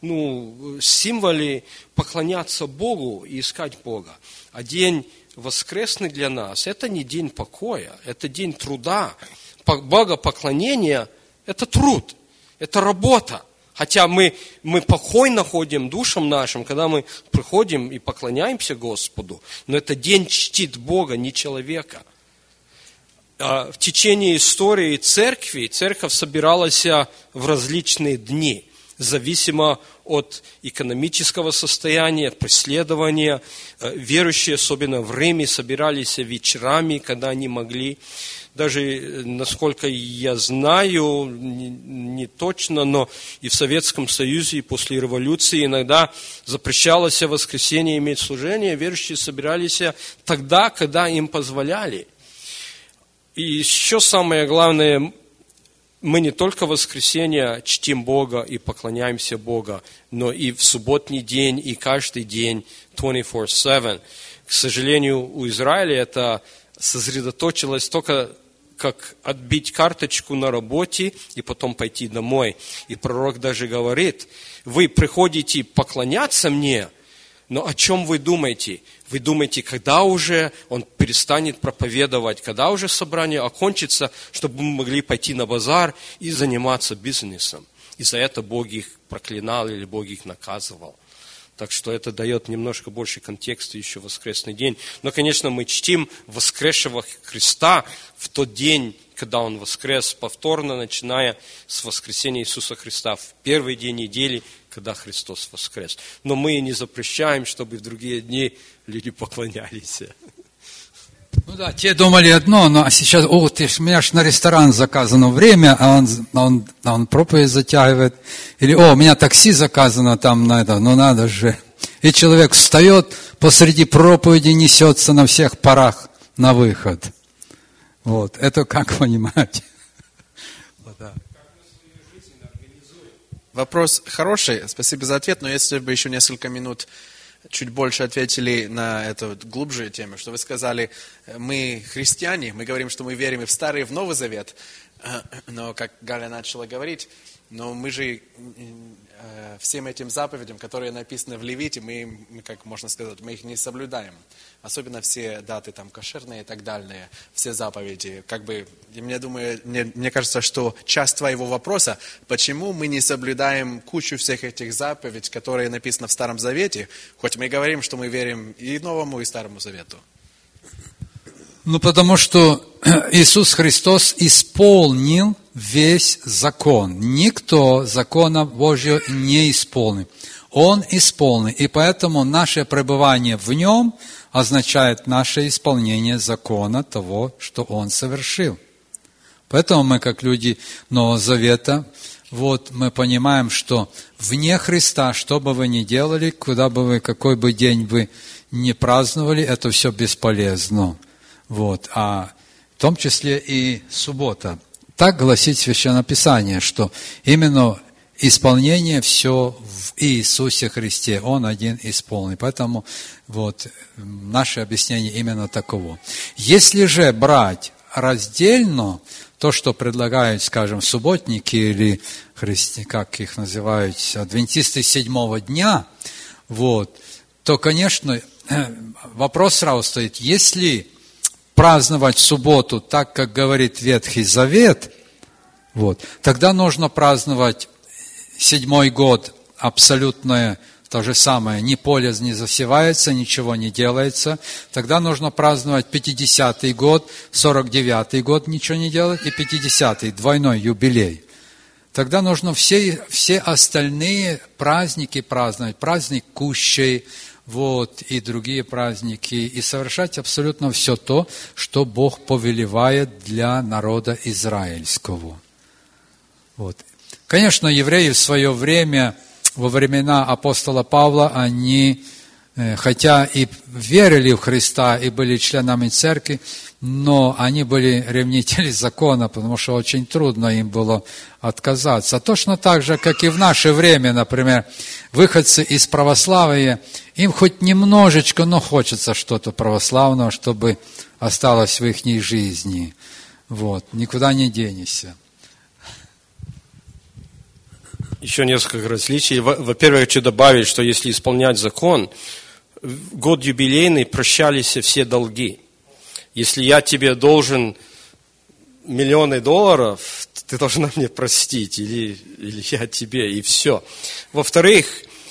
символе поклоняться Богу и искать Бога. А день воскресный для нас – это не день покоя, это день труда. Богопоклонение – это труд, это работа. Хотя мы покой находим душам нашим, когда мы приходим и поклоняемся Господу, но это день чтит Бога, не человека. В течение истории церкви, церковь собиралась в различные дни, зависимо от экономического состояния, от преследования. Верующие, особенно в Риме, собирались вечерами, когда они могли. Даже, насколько я знаю, не точно, но и в Советском Союзе, и после революции иногда запрещалось в воскресенье иметь служение. Верующие собирались тогда, когда им позволяли. И еще самое главное, мы не только в воскресенье чтим Бога и поклоняемся Богу, но и в субботний день, и каждый день 24/7. К сожалению, у Израиля это сосредоточилось только как отбить карточку на работе и потом пойти домой. И пророк даже говорит: вы приходите поклоняться мне, но о чем вы думаете? Вы думаете, когда уже он перестанет проповедовать, когда уже собрание окончится, чтобы мы могли пойти на базар и заниматься бизнесом. И за это Бог их проклинал или Бог их наказывал. Так что это дает немножко больше контекста еще в воскресный день. Но, конечно, мы чтим воскресшего Христа в тот день, когда Он воскрес, повторно, начиная с воскресения Иисуса Христа, в первый день недели, когда Христос воскрес. Но мы не запрещаем, чтобы в другие дни люди поклонялись. Ну да, те думали одно, но сейчас, у меня ж на ресторан заказано время, а он проповедь затягивает. Или, у меня такси заказано там на это, ну надо же. И человек встает, посреди проповеди несется на всех парах на выход. Вот, это как понимать? Вопрос хороший, спасибо за ответ, но если бы еще несколько минут чуть больше ответили на эту глубже тему, что вы сказали, мы христиане, мы говорим, что мы верим и в Старый, и в Новый Завет, но, как Галя начала говорить, но мы же всем этим заповедям, которые написаны в Левите, мы, как можно сказать, мы их не соблюдаем. Особенно все даты там кошерные и так далее, все заповеди. Мне кажется, что часть твоего вопроса, почему мы не соблюдаем кучу всех этих заповедей, которые написаны в Старом Завете, хоть мы говорим, что мы верим и Новому, и Старому Завету. Ну, потому что Иисус Христос исполнил весь закон. Никто закона Божьего не исполнил. Он исполнил. И поэтому наше пребывание в Нем означает наше исполнение закона того, что Он совершил. Поэтому мы, как люди Нового Завета, мы понимаем, что вне Христа, что бы вы ни делали, куда бы вы, какой бы день вы ни праздновали, это все бесполезно. А в том числе и суббота. Так гласит Священное Писание, что именно исполнение все в Иисусе Христе. Он один исполнен. Поэтому наше объяснение именно таково. Если же брать раздельно то, что предлагают, скажем, субботники или как их называют, адвентисты седьмого дня, то, конечно, вопрос сразу стоит, если праздновать субботу так, как говорит Ветхий Завет, тогда нужно праздновать седьмой год абсолютное то же самое. Ни поле не засевается, ничего не делается. Тогда нужно праздновать 50-й год, 49-й год ничего не делать, и 50-й, двойной юбилей. Тогда нужно все остальные праздники праздновать. Праздник Кущей, и другие праздники, и совершать абсолютно все то, что Бог повелевает для народа израильского. Вот. Конечно, евреи в свое время, во времена апостола Павла, они, хотя и верили в Христа, и были членами церкви, но они были ревнители закона, потому что очень трудно им было отказаться. Точно так же, как и в наше время, например, выходцы из православия, им хоть немножечко, но хочется что-то православного, чтобы осталось в их жизни. Вот, никуда не денешься. Еще несколько различий. Во-первых, хочу добавить, что если исполнять закон, в год юбилейный прощались все долги. Если я тебе должен миллионы долларов, ты должна мне простить, или я тебе, и все. Во-вторых,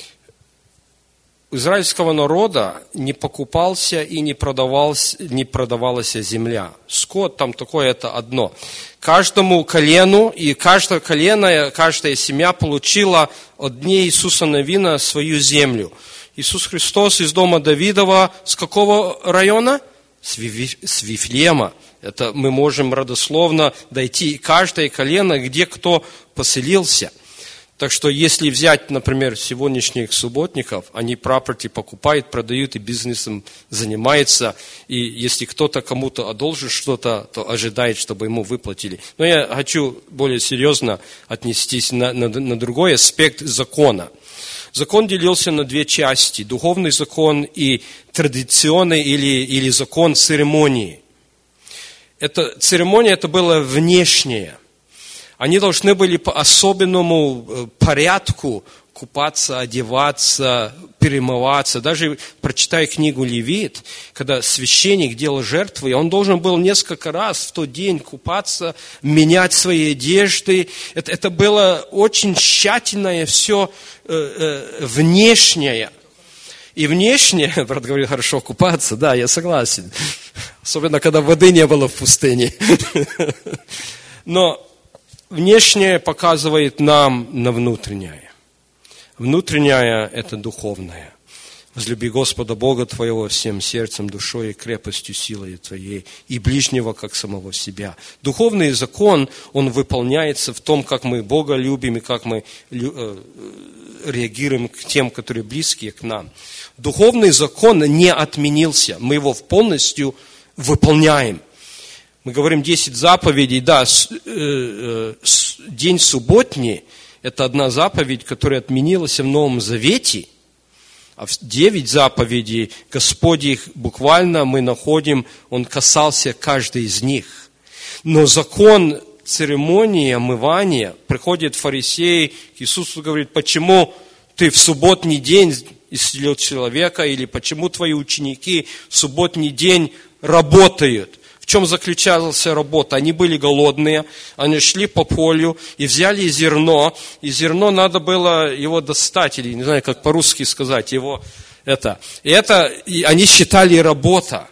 у израильского народа не покупался и не продавалась земля. Скот там такое, это одно. Каждому колену, и каждое колено, каждая семья получила от дней Иисуса Навина свою землю. Иисус Христос из дома Давидова, с какого района? С Вифлеема. Это мы можем родословно дойти каждое колено, где кто поселился. Так что если взять, например, сегодняшних субботников, они property покупают, продают и бизнесом занимаются. И если кто-то кому-то одолжит что-то, то ожидает, чтобы ему выплатили. Но я хочу более серьезно отнестись на другой аспект закона. Закон делился на две части. Духовный закон и традиционный или закон церемонии. Церемония это было внешнее. Они должны были по особенному порядку купаться, одеваться, перемываться. Даже прочитая книгу Левит, когда священник делал жертвы, он должен был несколько раз в тот день купаться, менять свои одежды. Это было очень тщательное все внешнее. И внешне, брат говорит, хорошо купаться, да, я согласен. Особенно, когда воды не было в пустыне. Но внешнее показывает нам на внутреннее. Внутреннее – это духовное. Возлюби Господа Бога твоего всем сердцем, душой и крепостью силой твоей, и ближнего, как самого себя. Духовный закон, он выполняется в том, как мы Бога любим и как мы реагируем к тем, которые близкие к нам. Духовный закон не отменился, мы его полностью выполняем. Мы говорим 10 заповедей, да, день субботний – это одна заповедь, которая отменилась в Новом Завете, а 9 заповедей, Господь их буквально мы находим, Он касался каждой из них. Но закон церемонии омывания, приходит фарисей к Иисусу и говорит, почему ты в субботний день исцелил человека, или почему твои ученики в субботний день работают? В чем заключалась работа? Они были голодные, они шли по полю и взяли зерно, и зерно надо было его достать, или не знаю, как по-русски сказать, его и они считали работа.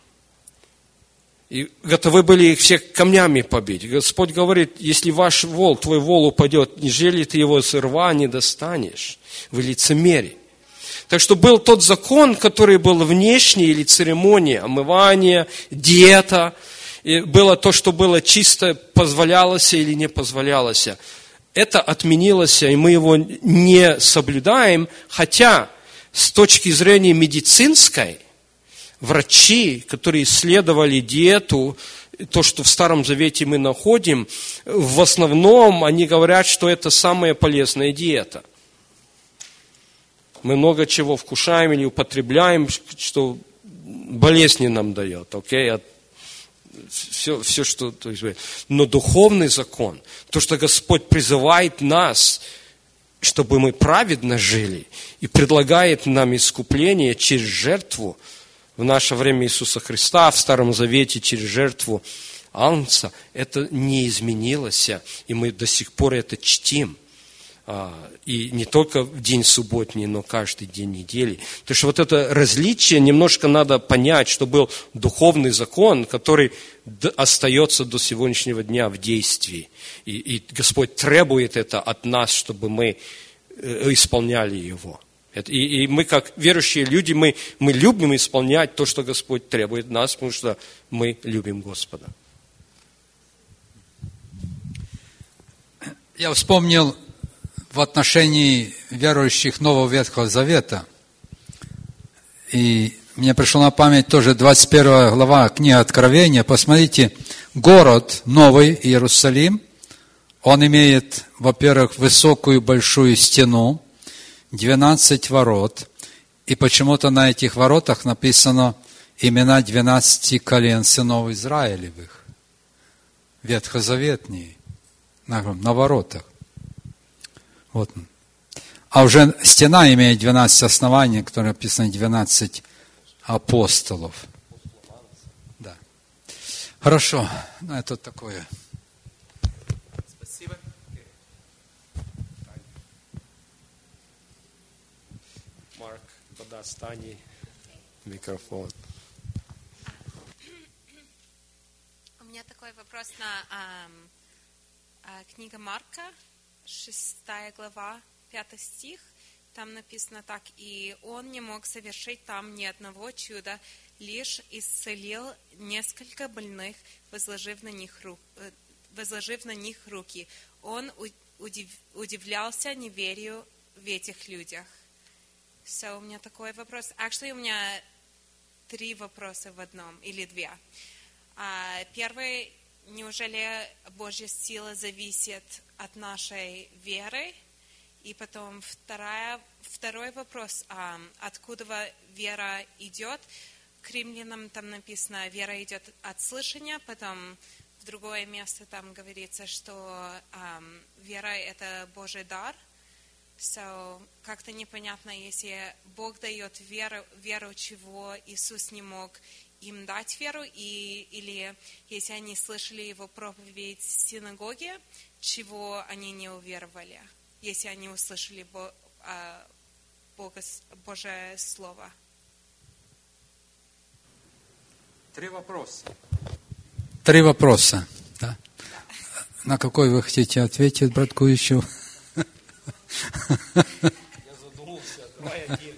И готовы были их всех камнями побить. Господь говорит, если ваш вол, твой вол упадет, нежели ты его с рва не достанешь, вы лицемерие. Так что был тот закон, который был внешний, или церемония, омывание, диета. И было то, что было чисто, позволялось или не позволялось. Это отменилось, и мы его не соблюдаем. Хотя, с точки зрения медицинской, врачи, которые исследовали диету, то, что в Старом Завете мы находим, в основном они говорят, что это самая полезная диета. Мы много чего вкушаем или употребляем, что болезни нам дает, окей? Все, что... То есть, но духовный закон, то, что Господь призывает нас, чтобы мы праведно жили, и предлагает нам искупление через жертву, в наше время Иисуса Христа, в Старом Завете через жертву Агнца, это не изменилось, и мы до сих пор это чтим. И не только в день субботний, но каждый день недели. То есть вот это различие немножко надо понять, что был духовный закон, который остается до сегодняшнего дня в действии. И Господь требует это от нас, чтобы мы исполняли его. И мы, как верующие люди, мы любим исполнять то, что Господь требует от нас, потому что мы любим Господа. Я вспомнил в отношении верующих Нового Ветхого Завета, и мне пришло на память тоже 21 глава книги Откровения. Посмотрите, город Новый Иерусалим, он имеет, во-первых, высокую большую стену, 12 ворот, и почему-то на этих воротах написано имена 12 колен сынов Израилевых, ветхозаветные, на воротах. Вот. А уже стена имеет 12 оснований, которые написано 12 апостолов. Да. Хорошо, ну это такое. Спасибо. Марк, подаст Ане микрофон. У меня такой вопрос на книга Марка, 6 глава, 5 стих. Там написано так: «И он не мог совершить там ни одного чуда, лишь исцелил несколько больных, возложив на них руки. Он удивлялся неверию в этих людях». So, у меня такой вопрос. Actually, у меня 3 вопроса в одном, или 2. Первый: неужели Божья сила зависит от нашей веры? И потом второй вопрос: откуда вера идет? К римлянам там написано, вера идет от слышания, потом в другое место там говорится, что вера – это Божий дар. So, как-то непонятно, если Бог дает веру, чего Иисус не мог им дать веру, или если они слышали Его проповедь в синагоге, чего они не уверовали, если они услышали Божье Слово. 3 вопроса. 3 вопроса. Да? На какой вы хотите ответить, брат Куищев? Я задумался, давай один.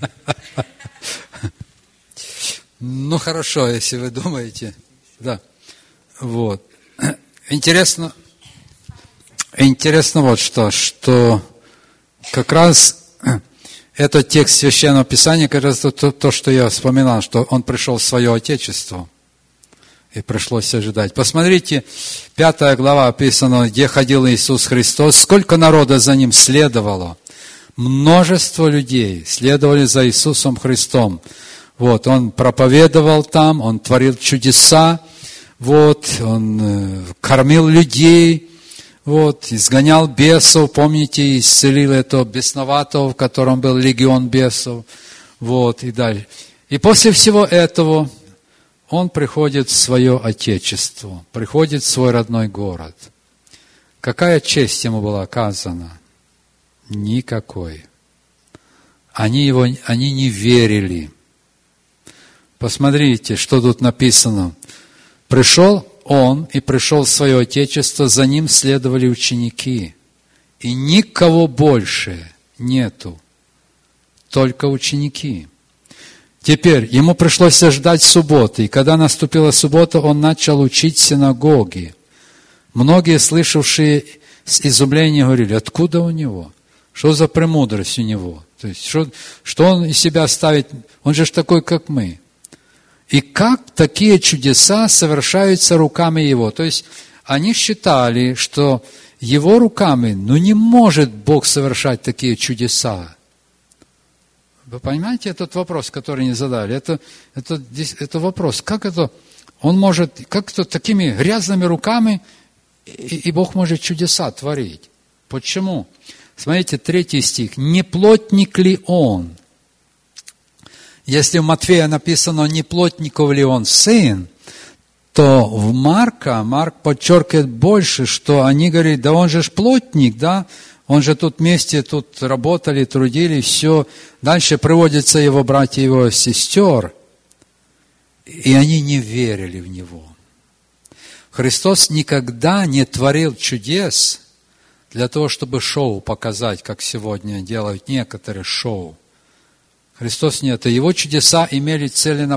Ну, хорошо, если вы думаете. Да. Вот. Интересно вот что как раз этот текст Священного Писания, как раз то, что я вспоминал, что он пришел в свое Отечество, и пришлось ожидать. Посмотрите, 5 глава описано, где ходил Иисус Христос, сколько народа за Ним следовало. Множество людей следовали за Иисусом Христом. Вот, Он проповедовал там, Он творил чудеса, вот, Он кормил людей, вот, изгонял бесов, помните, исцелил этого бесноватого, в котором был легион бесов, вот, и дальше. И после всего этого он приходит в свое Отечество, приходит в свой родной город. Какая честь ему была оказана? Никакой. Они не верили. Посмотрите, что тут написано. Пришел он и пришел в свое Отечество, за ним следовали ученики. И никого больше нету, только ученики. Теперь ему пришлось ждать субботы, и когда наступила суббота, он начал учить в синагоге. Многие, слышавшие с изумлением, говорили: откуда у него? Что за премудрость у него? То есть, что он из себя ставит? Он же такой, как мы. И как такие чудеса совершаются руками его? То есть, они считали, что его руками, не может Бог совершать такие чудеса. Вы понимаете этот вопрос, который они задали? Это вопрос. Как это он может, как это такими грязными руками, и Бог может чудеса творить? Почему? Смотрите, 3 стих. Не плотник ли он? Если в Матфея написано, не плотников ли он сын, то в Марк подчеркивает больше, что они говорят, да он же ж плотник, да? Он же тут вместе тут работали, трудились, все. Дальше приводятся его братья и его сестер. И они не верили в него. Христос никогда не творил чудес для того, чтобы шоу показать, как сегодня делают некоторые шоу. Христос нет. Его чудеса имели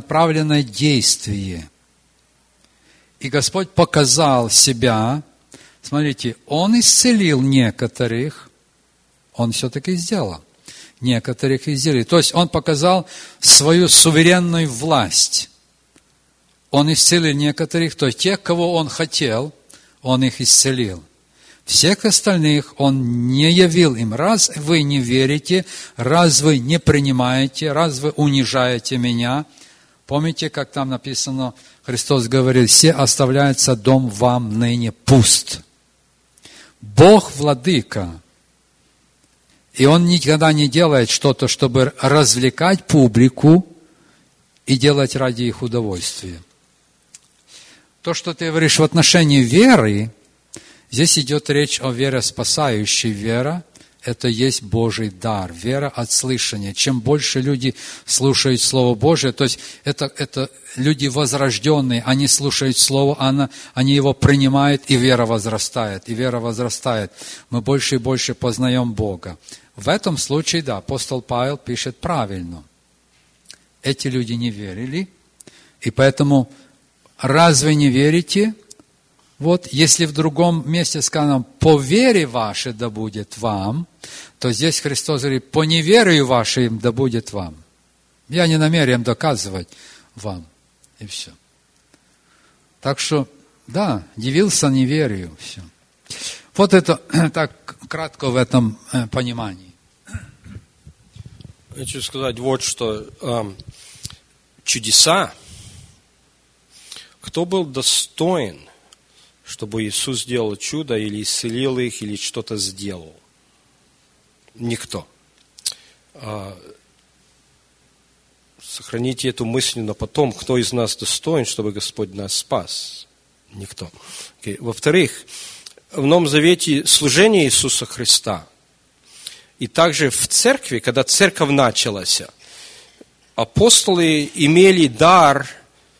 целенаправленное действие. И Господь показал себя Смотрите, Он исцелил некоторых, Он все-таки сделал. Некоторых исцелил. То есть Он показал свою суверенную власть. Он исцелил некоторых, то есть тех, кого Он хотел, Он их исцелил. Всех остальных Он не явил им. Раз вы не верите, раз вы не принимаете, раз вы унижаете Меня. Помните, как там написано, Христос говорил, все оставляется дом вам ныне пуст. Бог владыка. И Он никогда не делает что-то, чтобы развлекать публику и делать ради их удовольствия. То, что ты говоришь в отношении веры, здесь идет речь о вере спасающей. Вера – это есть Божий дар, вера от слышания. Чем больше люди слушают Слово Божие, то есть это люди возрожденные, они слушают Слово, они его принимают, и вера возрастает, и вера возрастает. Мы больше и больше познаем Бога. В этом случае, да, апостол Павел пишет правильно. Эти люди не верили, и поэтому разве не верите? Вот, если в другом месте сказано, по вере вашей да будет вам, то здесь Христос говорит, по неверию вашим да будет вам. Я не намерен доказывать вам. И все. Так что, да, явился неверию. Все. Вот это так кратко в этом понимании. Хочу сказать вот что. Чудеса. Кто был достоин, чтобы Иисус сделал чудо, или исцелил их, или что-то сделал? Никто. Сохраните эту мысль на потом, кто из нас достоин, чтобы Господь нас спас? Никто. Во-вторых, в Новом Завете служение Иисуса Христа, и также в церкви, когда церковь началась, апостолы имели дар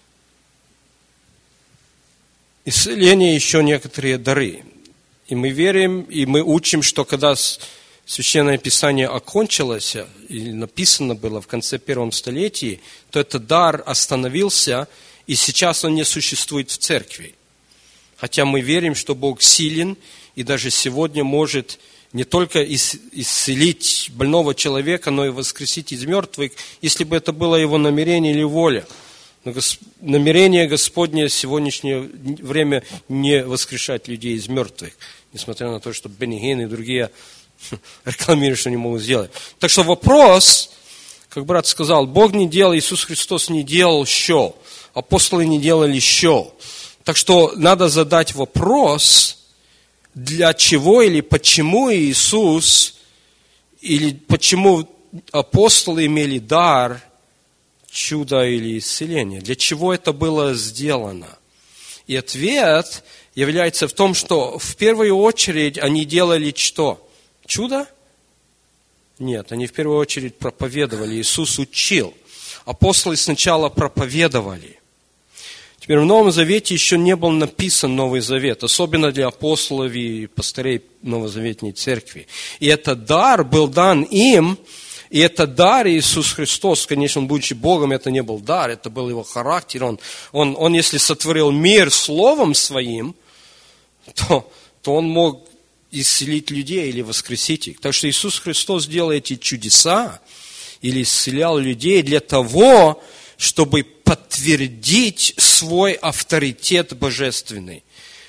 исцеления, еще некоторые дары. И мы верим, и мы учим, что когда Священное Писание окончилось, или написано было в конце первого столетия, то этот дар остановился, и сейчас он не существует в церкви. Хотя мы верим, что Бог силен, и даже сегодня может не только исцелить больного человека, но и воскресить из мертвых, если бы это было Его намерение или воля. Но намерение Господне в сегодняшнее время не воскрешать людей из мертвых, несмотря на то, что Бенни Хин и другие рекламируют, что они могут сделать. Так что вопрос, как брат сказал, Бог не делал, Иисус Христос не делал еще, апостолы не делали еще. Так что надо задать вопрос, для чего или почему Иисус, или почему апостолы имели дар чуда или исцеления. Для чего это было сделано? И ответ является в том, что в первую очередь они делали что? Чудо? Нет, они в первую очередь проповедовали. Иисус учил. Апостолы сначала проповедовали. Теперь в Новом Завете еще не был написан Новый Завет, особенно для апостолов и пастырей Новозаветной церкви. И этот дар был дан им, и этот дар Иисус Христос, конечно, Он, будучи Богом, это не был дар, это был Его характер. Он если сотворил мир Словом Своим, то Он мог исцелить людей или воскресить их. Так что Иисус Христос делал эти чудеса или исцелял людей для того, чтобы подтвердить свой авторитет божественный,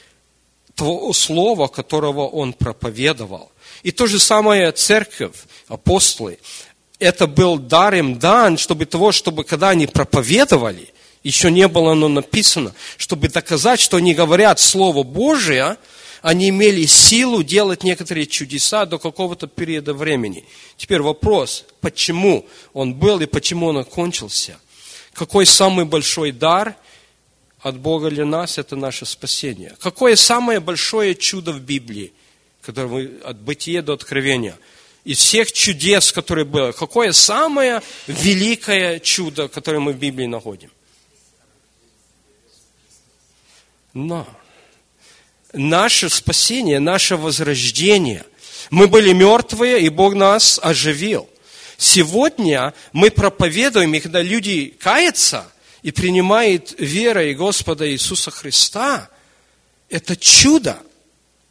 то слово, которого Он проповедовал. И то же самое церковь, апостолы, это был дар им дан, чтобы когда они проповедовали, еще не было оно написано, чтобы доказать, что они говорят Слово Божие, они имели силу делать некоторые чудеса до какого-то периода времени. Теперь вопрос, почему он был и почему он окончился? Какой самый большой дар от Бога для нас – это наше спасение? Какое самое большое чудо в Библии, которое мы от Бытия до Откровения? Из всех чудес, которые было, какое самое великое чудо, которое мы в Библии находим? Но наше спасение, наше возрождение. Мы были мертвые, и Бог нас оживил. Сегодня мы проповедуем, и когда люди каятся и принимают верой Господа Иисуса Христа, это чудо.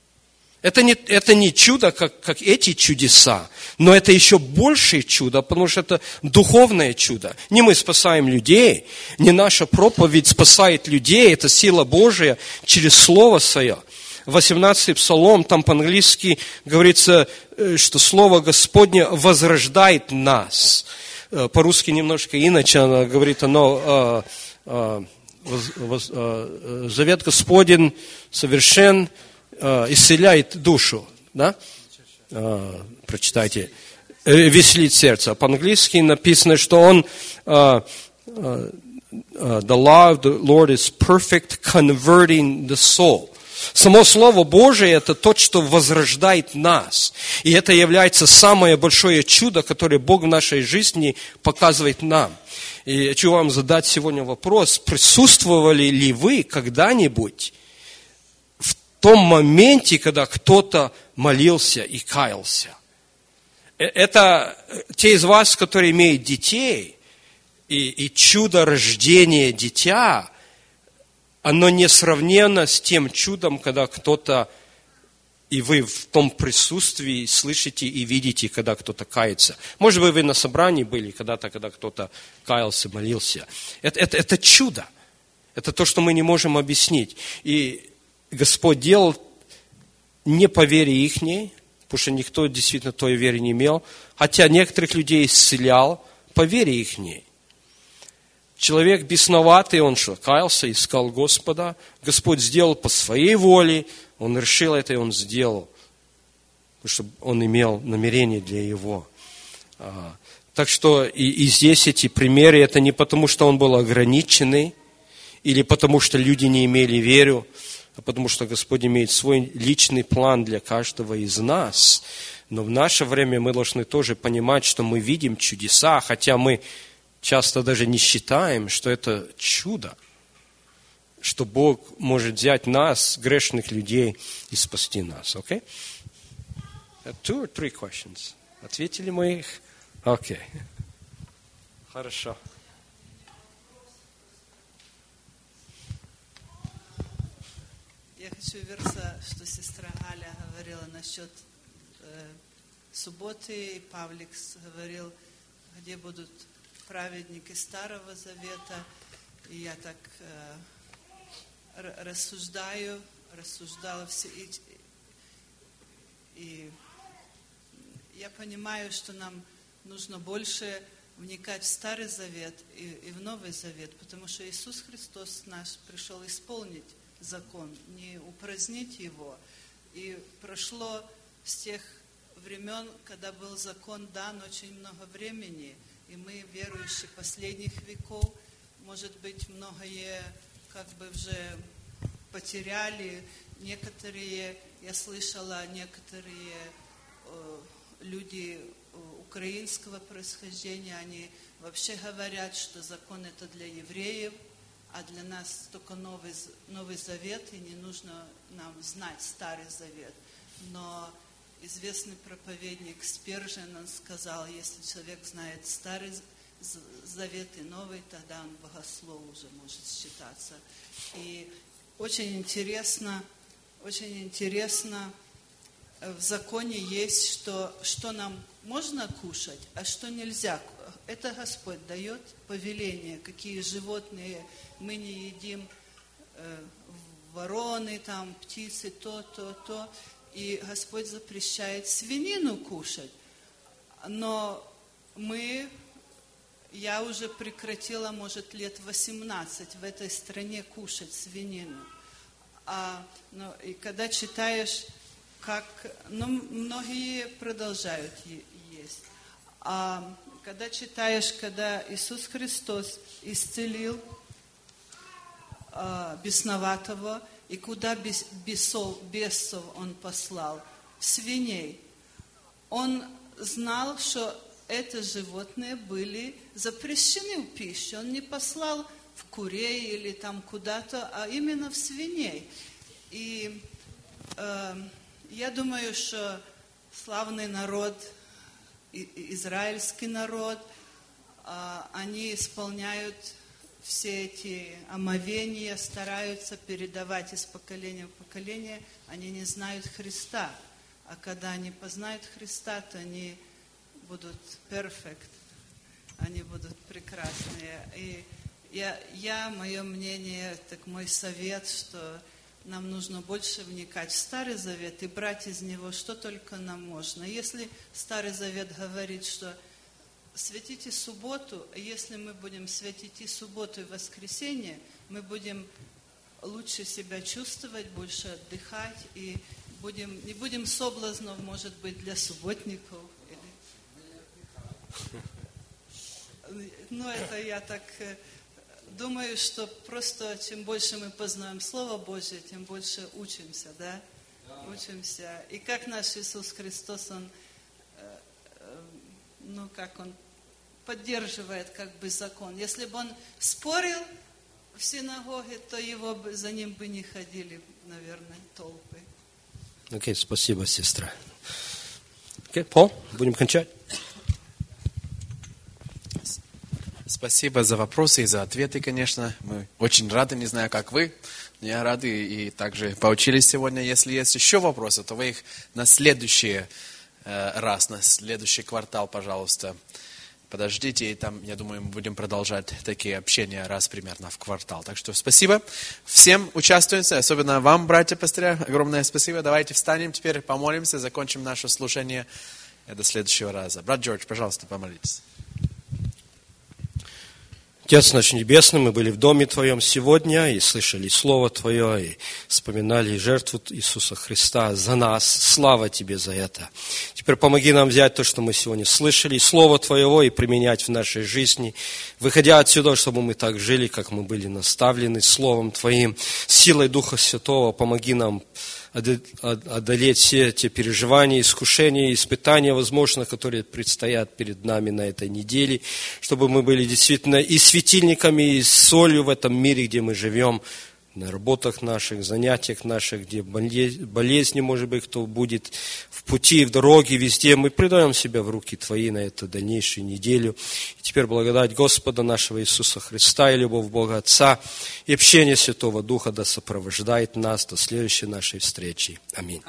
Это не чудо, как эти чудеса, но это еще большее чудо, потому что это духовное чудо. Не мы спасаем людей, не наша проповедь спасает людей, это сила Божия через Слово Свое. 18-й Псалом, там по-английски говорится, что Слово Господне возрождает нас. По-русски немножко иначе, она говорит, завет Господень совершен, исцеляет душу, да? Прочитайте. Веселит сердце. По-английски написано, что он the law of the Lord is perfect, converting the soul. Само Слово Божие – это то, что возрождает нас. И это является самое большое чудо, которое Бог в нашей жизни показывает нам. И хочу вам задать сегодня вопрос, присутствовали ли вы когда-нибудь в том моменте, когда кто-то молился и каялся? Это те из вас, которые имеют детей, и чудо рождения дитя, оно несравненно с тем чудом, когда кто-то, и вы в том присутствии слышите и видите, когда кто-то кается. Может быть, вы на собрании были когда-то, когда кто-то каялся, молился. Это чудо. Это то, что мы не можем объяснить. И Господь делал не по вере ихней, потому что никто действительно той веры не имел, хотя некоторых людей исцелял по вере ихней. Человек бесноватый, он что, каялся, искал Господа. Господь сделал по своей воле, он решил это, и он сделал, потому что он имел намерение для его. Так что и здесь эти примеры, это не потому, что он был ограниченный, или потому, что люди не имели веру, а потому, что Господь имеет свой личный план для каждого из нас. Но в наше время мы должны тоже понимать, что мы видим чудеса, хотя мы часто даже не считаем, что это чудо, что Бог может взять нас, грешных людей, и спасти нас. Okay? 2 or 3 questions. Ответили мы их? Окей. Хорошо. Я хочу вернуться, что сестра Аля говорила насчет субботы, и Павлик говорил, где будут праведники Старого Завета. И я так рассуждала все. И я понимаю, что нам нужно больше вникать в Старый Завет и в Новый Завет, потому что Иисус Христос наш пришел исполнить закон, не упразднить его. И прошло с тех времен, когда был закон дан, очень много времени, и мы, верующие последних веков, может быть, многое как бы уже потеряли. Некоторые, я слышала, некоторые люди украинского происхождения, они вообще говорят, что закон это для евреев, а для нас только Новый Завет, и не нужно нам знать Старый Завет. Но известный проповедник Спержен, он сказал, если человек знает Старый Завет и Новый, тогда он богослов уже может считаться. И очень интересно, в законе есть, что нам можно кушать, а что нельзя. Это Господь дает повеление, какие животные мы не едим, вороны, там, птицы, то. И Господь запрещает свинину кушать. Но я уже прекратила, может, лет 18 в этой стране кушать свинину. И когда читаешь, многие продолжают есть. А когда читаешь, когда Иисус Христос исцелил бесноватого, и куда бесов Он послал? Свиней. Он знал, что эти животные были запрещены в пищу. Он не послал в курей или там куда-то, а именно в свиней. И я думаю, что славный народ, израильский народ, они исполняют все эти омовения стараются передавать из поколения в поколение, они не знают Христа. А когда они познают Христа, то они будут perfect, они будут прекрасные. И мое мнение, так мой совет, что нам нужно больше вникать в Старый Завет и брать из него что только нам можно. Если Старый Завет говорит, что светите субботу, а если мы будем светить и субботу, и воскресенье, мы будем лучше себя чувствовать, больше отдыхать, и не будем соблазнов, может быть, для субботников. Но это я так думаю, что просто чем больше мы познаем Слово Божие, тем больше учимся, да? Учимся. И как наш Иисус Христос, Он поддерживает как бы закон. Если бы Он спорил в синагоге, то за Ним бы не ходили, наверное, толпы. Окей, спасибо, сестра. Окей, Пол, будем кончать. Спасибо за вопросы и за ответы, конечно. Мы очень рады, не знаю, как вы. Я рады и также поучились сегодня. Если есть еще вопросы, то вы их на следующий раз, на следующий квартал, пожалуйста, подождите. И там, я думаю, мы будем продолжать такие общения раз примерно в квартал. Так что спасибо всем участвующим, особенно вам, братья-пастыря. Огромное спасибо. Давайте встанем теперь, помолимся, закончим наше слушание до следующего раза. Брат Джордж, пожалуйста, помолитесь. Отец наш Небесный, мы были в Доме Твоем сегодня и слышали Слово Твое, и вспоминали жертву Иисуса Христа за нас. Слава Тебе за это. Теперь помоги нам взять то, что мы сегодня слышали, Слово Твоего, и применять в нашей жизни, выходя отсюда, чтобы мы так жили, как мы были наставлены Словом Твоим. Силой Духа Святого помоги нам одолеть все те переживания, искушения, испытания, возможно, которые предстоят перед нами на этой неделе, чтобы мы были действительно и светильниками, и солью в этом мире, где мы живем, на работах наших, занятиях наших, где болезни, может быть, кто будет в пути, в дороге, везде. Мы предаем себя в руки Твои на эту дальнейшую неделю. И теперь благодать Господа нашего Иисуса Христа и любовь Бога Отца и общение Святого Духа да сопровождает нас до следующей нашей встречи. Аминь.